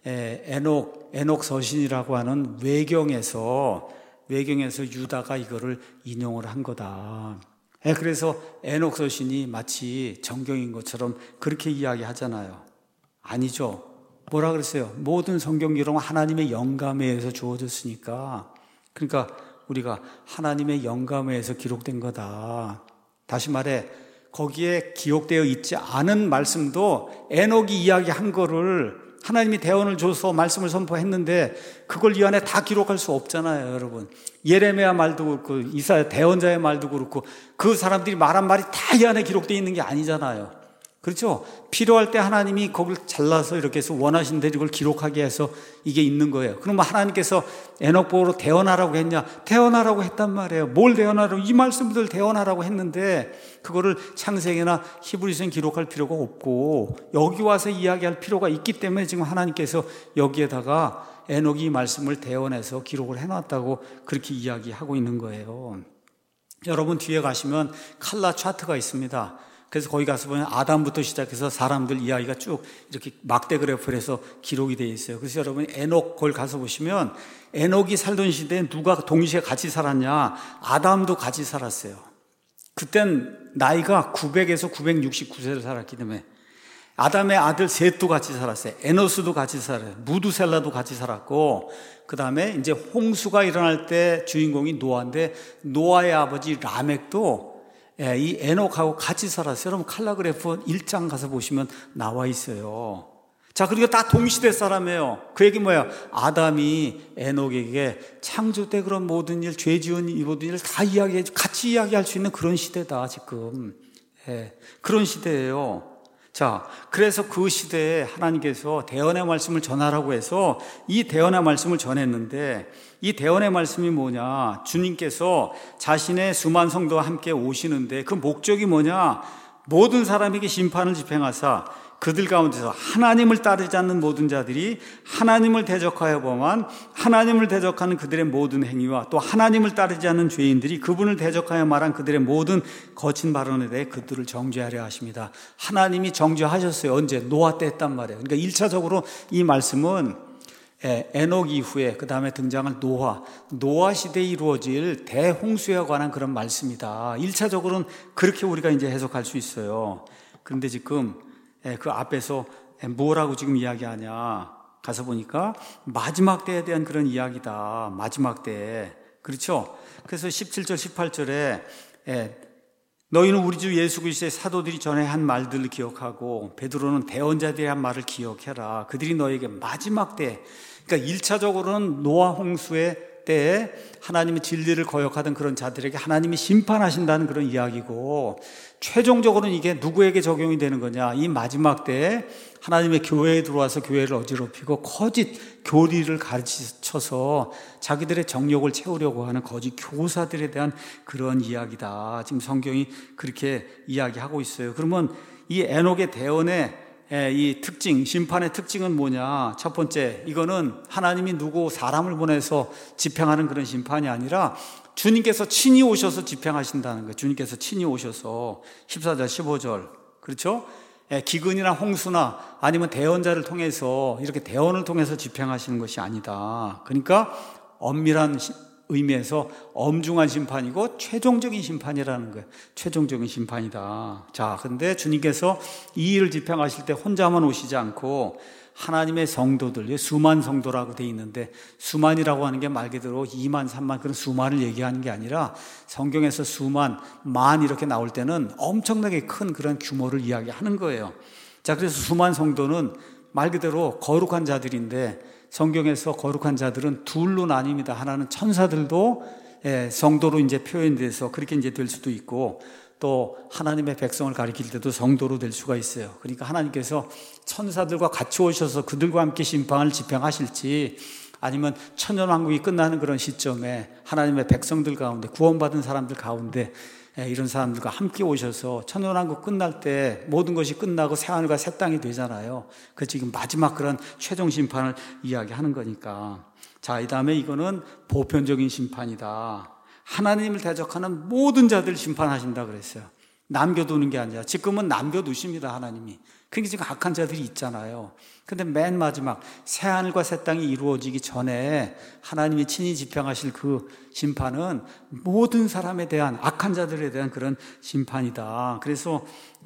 에녹, 에녹 서신이라고 하는 외경에서, 외경에서 유다가 이거를 인용을 한 거다. 그래서 에녹 서신이 마치 정경인 것처럼 그렇게 이야기하잖아요. 아니죠. 뭐라 그랬어요? 모든 성경 기록은 하나님의 영감에 의해서 주어졌으니까. 그러니까 우리가 하나님의 영감에 의해서 기록된 거다. 다시 말해, 거기에 기록되어 있지 않은 말씀도 에녹이 이야기한 거를 하나님이 대언을 줘서 말씀을 선포했는데 그걸 이 안에 다 기록할 수 없잖아요, 여러분. 예레미야 말도 그렇고 이사야 대언자의 말도 그렇고 그 사람들이 말한 말이 다 이 안에 기록되어 있는 게 아니잖아요. 그렇죠? 필요할 때 하나님이 거기를 잘라서 이렇게 해서 원하신 대로 이걸 기록하게 해서 이게 있는 거예요. 그러면 하나님께서 에녹 보고 대언하라고 했냐? 대언하라고 했단 말이에요. 뭘 대언하라고? 이 말씀들 대언하라고 했는데 그거를 창세기나 히브리서에 기록할 필요가 없고 여기 와서 이야기할 필요가 있기 때문에 지금 하나님께서 여기에다가 에녹이 이 말씀을 대언해서 기록을 해놨다고 그렇게 이야기하고 있는 거예요. 여러분 뒤에 가시면 칼라 차트가 있습니다. 그래서 거기 가서 보면 아담부터 시작해서 사람들 이야기가 쭉 이렇게 막대 그래프로 해서 기록이 되어 있어요. 그래서 여러분 에녹 거기 가서 보시면 에녹이 살던 시대에 누가 동시에 같이 살았냐? 아담도 같이 살았어요. 그땐 나이가 구백에서 구백육십구 세를 살았기 때문에 아담의 아들 셋도 같이 살았어요. 에노스도 같이 살아요. 무두셀라도 같이 살았고 그 다음에 이제 홍수가 일어날 때 주인공이 노아인데 노아의 아버지 라멕도 이 에녹하고 같이 살았어요. 여러분 칼라 그래프 일 장 가서 보시면 나와 있어요. 자, 그리고 다 동시대 사람이에요. 그 얘기 뭐야? 아담이 에녹에게 창조 때 그런 모든 일, 죄 지은 이 모든 일을 다 이야기해, 같이 이야기할 수 있는 그런 시대다, 지금. 예, 그런 시대예요. 자, 그래서 그 시대에 하나님께서 대언의 말씀을 전하라고 해서 이 대언의 말씀을 전했는데 이 대언의 말씀이 뭐냐? 주님께서 자신의 수만 성도와 함께 오시는데 그 목적이 뭐냐? 모든 사람에게 심판을 집행하사 그들 가운데서 하나님을 따르지 않는 모든 자들이 하나님을 대적하여 범한 하나님을 대적하는 그들의 모든 행위와 또 하나님을 따르지 않는 죄인들이 그분을 대적하여 말한 그들의 모든 거친 발언에 대해 그들을 정죄하려 하십니다. 하나님이 정죄하셨어요. 언제? 노아 때 했단 말이에요. 그러니까 일 차적으로 이 말씀은 에녹 이후에 그 다음에 등장할 노아, 노아 시대에 이루어질 대홍수에 관한 그런 말씀이다. 일 차적으로는 그렇게 우리가 이제 해석할 수 있어요. 그런데 지금 그 앞에서 뭐라고 지금 이야기하냐? 가서 보니까 마지막 때에 대한 그런 이야기다. 마지막 때. 그렇죠? 그래서 십칠 절, 십팔 절에 너희는 우리 주 예수 그리스도의 사도들이 전에 한 말들을 기억하고 베드로는 대언자들이 한 말을 기억해라. 그들이 너에게 마지막 때, 그러니까 일 차적으로는 노아 홍수의 때에 하나님의 진리를 거역하던 그런 자들에게 하나님이 심판하신다는 그런 이야기고, 최종적으로는 이게 누구에게 적용이 되는 거냐? 이 마지막 때에 하나님의 교회에 들어와서 교회를 어지럽히고 거짓 교리를 가르쳐서 자기들의 정욕을 채우려고 하는 거짓 교사들에 대한 그런 이야기다. 지금 성경이 그렇게 이야기하고 있어요. 그러면 이 에녹의 대언에 이 특징, 심판의 특징은 뭐냐? 첫 번째, 이거는 하나님이 누구 사람을 보내서 집행하는 그런 심판이 아니라 주님께서 친히 오셔서 집행하신다는 거예요. 주님께서 친히 오셔서 십사 절, 십오 절. 그렇죠? 기근이나 홍수나 아니면 대언자를 통해서 이렇게 대언을 통해서 집행하시는 것이 아니다. 그러니까 엄밀한 의미에서 엄중한 심판이고 최종적인 심판이라는 거예요. 최종적인 심판이다. 자, 근데 주님께서 이 일을 집행하실 때 혼자만 오시지 않고 하나님의 성도들, 수만 성도라고 돼 있는데 수만이라고 하는 게 말 그대로 이만, 삼만 그런 수만을 얘기하는 게 아니라 성경에서 수만, 만 이렇게 나올 때는 엄청나게 큰 그런 규모를 이야기하는 거예요. 자, 그래서 수만 성도는 말 그대로 거룩한 자들인데 성경에서 거룩한 자들은 둘로 나뉩니다. 하나는 천사들도 성도로 이제 표현돼서 그렇게 이제 될 수도 있고 또 하나님의 백성을 가리킬 때도 성도로 될 수가 있어요. 그러니까 하나님께서 천사들과 같이 오셔서 그들과 함께 심판을 집행하실지 아니면 천년왕국이 끝나는 그런 시점에 하나님의 백성들 가운데 구원받은 사람들 가운데 이런 사람들과 함께 오셔서 천년왕국 끝날 때 모든 것이 끝나고 새하늘과 새 땅이 되잖아요. 그 지금 마지막 그런 최종 심판을 이야기하는 거니까. 자, 이 다음에 이거는 보편적인 심판이다. 하나님을 대적하는 모든 자들 심판하신다 그랬어요. 남겨두는 게 아니라 지금은 남겨두십니다. 하나님이. 그러니까 지금 악한 자들이 있잖아요. 근데 맨 마지막 새하늘과 새 땅이 이루어지기 전에 하나님이 친히 집행하실 그 심판은 모든 사람에 대한 악한 자들에 대한 그런 심판이다. 그래서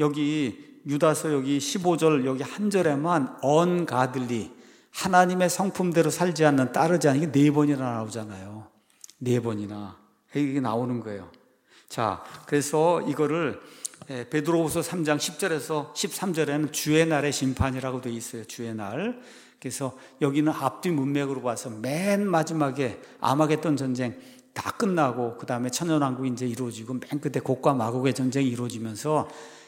여기 유다서 여기 십오 절 여기 한 절에만 ungodly 하나님의 성품대로 살지 않는 따르지 않는 게 네 번이나 나오잖아요. 네 번이나 이게 나오는 거예요. 자, 그래서 이거를 베드로후서 삼 장 십 절에서 십삼 절에는 주의 날의 심판이라고 되어 있어요. 주의 날. 그래서 여기는 앞뒤 문맥으로 봐서 맨 마지막에 아마겟돈 전쟁 다 끝나고 그 다음에 천년왕국이 이제 이루어지고 맨 끝에 곡과 마곡의 전쟁이 이루어지면서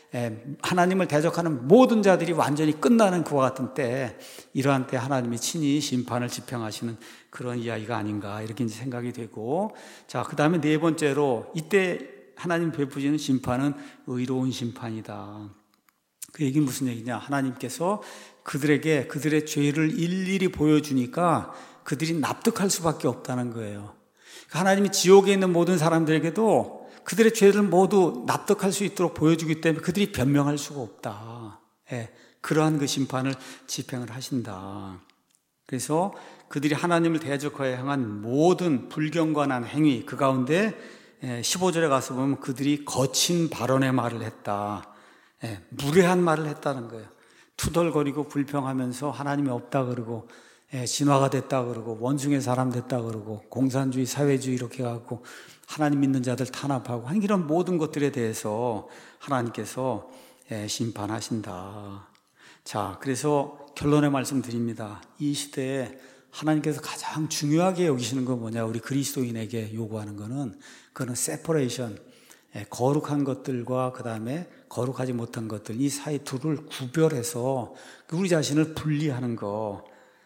하나님을 대적하는 모든 자들이 완전히 끝나는 그와 같은 때 이러한 때 하나님이 친히 심판을 집행하시는 그런 이야기가 아닌가 이렇게 이제 생각이 되고 자, 그 다음에 네 번째로 이때 하나님 베푸시는 심판은 의로운 심판이다. 그 얘기는 무슨 얘기냐? 하나님께서 그들에게 그들의 죄를 일일이 보여주니까 그들이 납득할 수밖에 없다는 거예요. 하나님이 지옥에 있는 모든 사람들에게도 그들의 죄를 모두 납득할 수 있도록 보여주기 때문에 그들이 변명할 수가 없다. 예, 그러한 그 심판을 집행을 하신다. 그래서 그들이 하나님을 대적하여 향한 모든 불경건한 행위 그 가운데 십오 절에 가서 보면 그들이 거친 발언의 말을 했다. 예, 무례한 말을 했다는 거예요. 투덜거리고 불평하면서 하나님이 없다 그러고 예, 진화가 됐다 그러고 원숭이 사람 됐다 그러고 공산주의 사회주의 이렇게 해갖고 하나님 믿는 자들 탄압하고 하는 이런 모든 것들에 대해서 하나님께서 예, 심판하신다. 자, 그래서 결론의 말씀 드립니다. 이 시대에 하나님께서 가장 중요하게 여기시는 건 뭐냐? 우리 그리스도인에게 요구하는 거는 그거는 세퍼레이션, 거룩한 것들과 그 다음에 거룩하지 못한 것들 이 사이 둘을 구별해서 우리 자신을 분리하는 거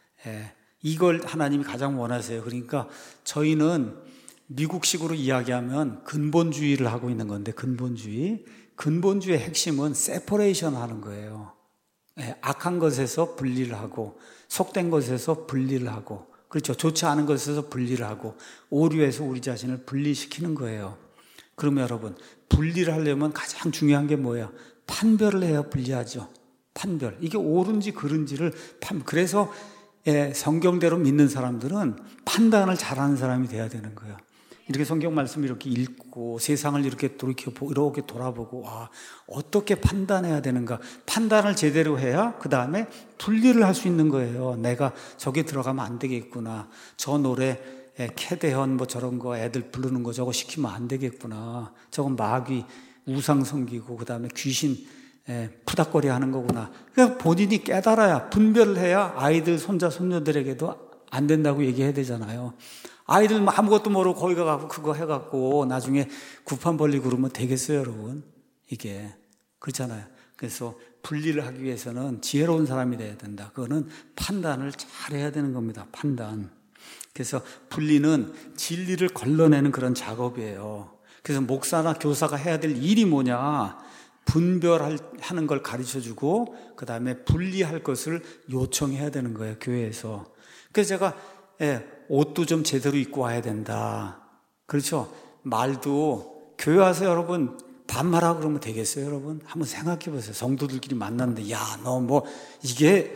이걸 하나님이 가장 원하세요. 그러니까 저희는 미국식으로 이야기하면 근본주의를 하고 있는 건데 근본주의 근본주의의 핵심은 세퍼레이션 하는 거예요. 악한 것에서 분리를 하고 속된 것에서 분리를 하고 그렇죠. 좋지 않은 것에서 분리를 하고 오류에서 우리 자신을 분리시키는 거예요. 그러면 여러분 분리를 하려면 가장 중요한 게 뭐예요? 판별을 해야 분리하죠. 판별. 이게 옳은지 그른지를 판. 그래서 예, 성경대로 믿는 사람들은 판단을 잘하는 사람이 돼야 되는 거예요. 이렇게 성경 말씀 이렇게 읽고 세상을 이렇게 돌이켜 이렇게 돌아보고 와 어떻게 판단해야 되는가 판단을 제대로 해야 그 다음에 분리를 할 수 있는 거예요. 내가 저기 들어가면 안 되겠구나. 저 노래 캐대현 뭐 저런 거 애들 부르는 거 저거 시키면 안 되겠구나. 저건 마귀 우상 섬기고 그 다음에 귀신 푸닥거리 하는 거구나. 그러니까 본인이 깨달아야 분별을 해야 아이들 손자 손녀들에게도 안 된다고 얘기해야 되잖아요. 아이들 아무것도 모르고 거기 가고 그거 해갖고 나중에 구판 벌리고 그러면 되겠어요, 여러분? 이게 그렇잖아요. 그래서 분리를 하기 위해서는 지혜로운 사람이 돼야 된다. 그거는 판단을 잘 해야 되는 겁니다. 판단. 그래서 분리는 진리를 걸러내는 그런 작업이에요. 그래서 목사나 교사가 해야 될 일이 뭐냐? 분별하는 걸 가르쳐주고 그 다음에 분리할 것을 요청해야 되는 거예요, 교회에서. 그래서 제가 예, 옷도 좀 제대로 입고 와야 된다. 그렇죠? 말도 교회 와서 여러분 반말하고 그러면 되겠어요, 여러분? 한번 생각해 보세요. 성도들끼리 만났는데, 야, 너 뭐, 이게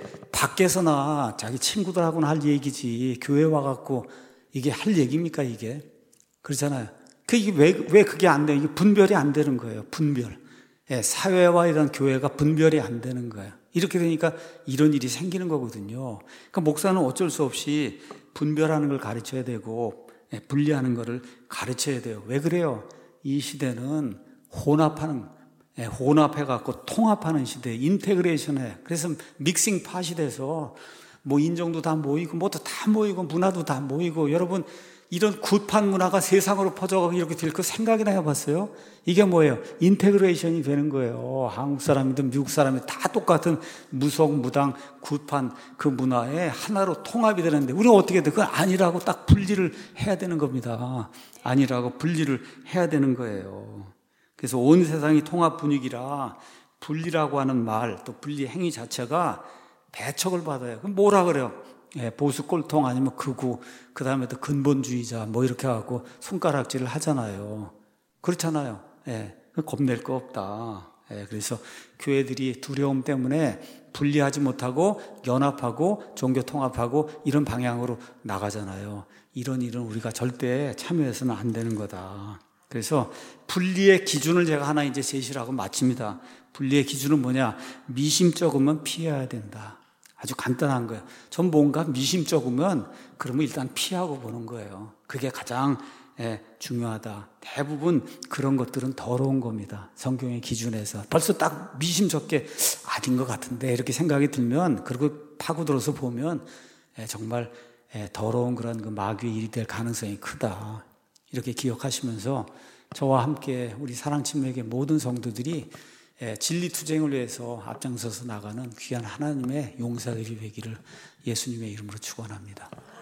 밖에서나 자기 친구들하고는 할 얘기지, 교회 와갖고 이게 할 얘기입니까, 이게? 그렇잖아요. 그, 이게 왜, 왜 그게 안 돼요? 이게 분별이 안 되는 거예요, 분별. 예, 사회와 이런 교회가 분별이 안 되는 거예요. 이렇게 되니까 이런 일이 생기는 거거든요. 그러니까 목사는 어쩔 수 없이 분별하는 걸 가르쳐야 되고, 예, 분리하는 거를 가르쳐야 돼요. 왜 그래요? 이 시대는 혼합하는, 예, 혼합해갖고 통합하는 시대, 인테그레이션해. 그래서 믹싱 팟이 돼서 뭐 인종도 다 모이고, 뭐도 다 모이고, 문화도 다 모이고, 여러분, 이런 굿판 문화가 세상으로 퍼져가고 이렇게 될 거 생각이나 해봤어요? 이게 뭐예요? 인테그레이션이 되는 거예요. 한국 사람이든 미국 사람이든 다 똑같은 무속, 무당, 굿판 그 문화에 하나로 통합이 되는데, 우리가 어떻게 돼? 그건 아니라고 딱 분리를 해야 되는 겁니다. 아니라고 분리를 해야 되는 거예요. 그래서 온 세상이 통합 분위기라 분리라고 하는 말, 또 분리 행위 자체가 배척을 받아요. 그럼 뭐라 그래요? 예, 보수 꼴통 아니면 극우, 그 다음에 또 근본주의자, 뭐 이렇게 하고 손가락질을 하잖아요. 그렇잖아요. 예, 겁낼 거 없다. 예, 그래서 교회들이 두려움 때문에 분리하지 못하고 연합하고 종교 통합하고 이런 방향으로 나가잖아요. 이런 일은 우리가 절대 참여해서는 안 되는 거다. 그래서 분리의 기준을 제가 하나 이제 제시를 하고 마칩니다. 분리의 기준은 뭐냐? 미심쩍으면 피해야 된다. 아주 간단한 거예요. 전 뭔가 미심쩍으면 그러면 일단 피하고 보는 거예요. 그게 가장 예, 중요하다. 대부분 그런 것들은 더러운 겁니다. 성경의 기준에서. 벌써 딱 미심쩍게 아닌 것 같은데 이렇게 생각이 들면, 그리고 파고들어서 보면 예, 정말 예, 더러운 그런 그 마귀의 일이 될 가능성이 크다. 이렇게 기억하시면서 저와 함께 우리 사랑침례교회 모든 성도들이 진리투쟁을 위해서 앞장서서 나가는 귀한 하나님의 용사들이 되기를 예수님의 이름으로 축원합니다.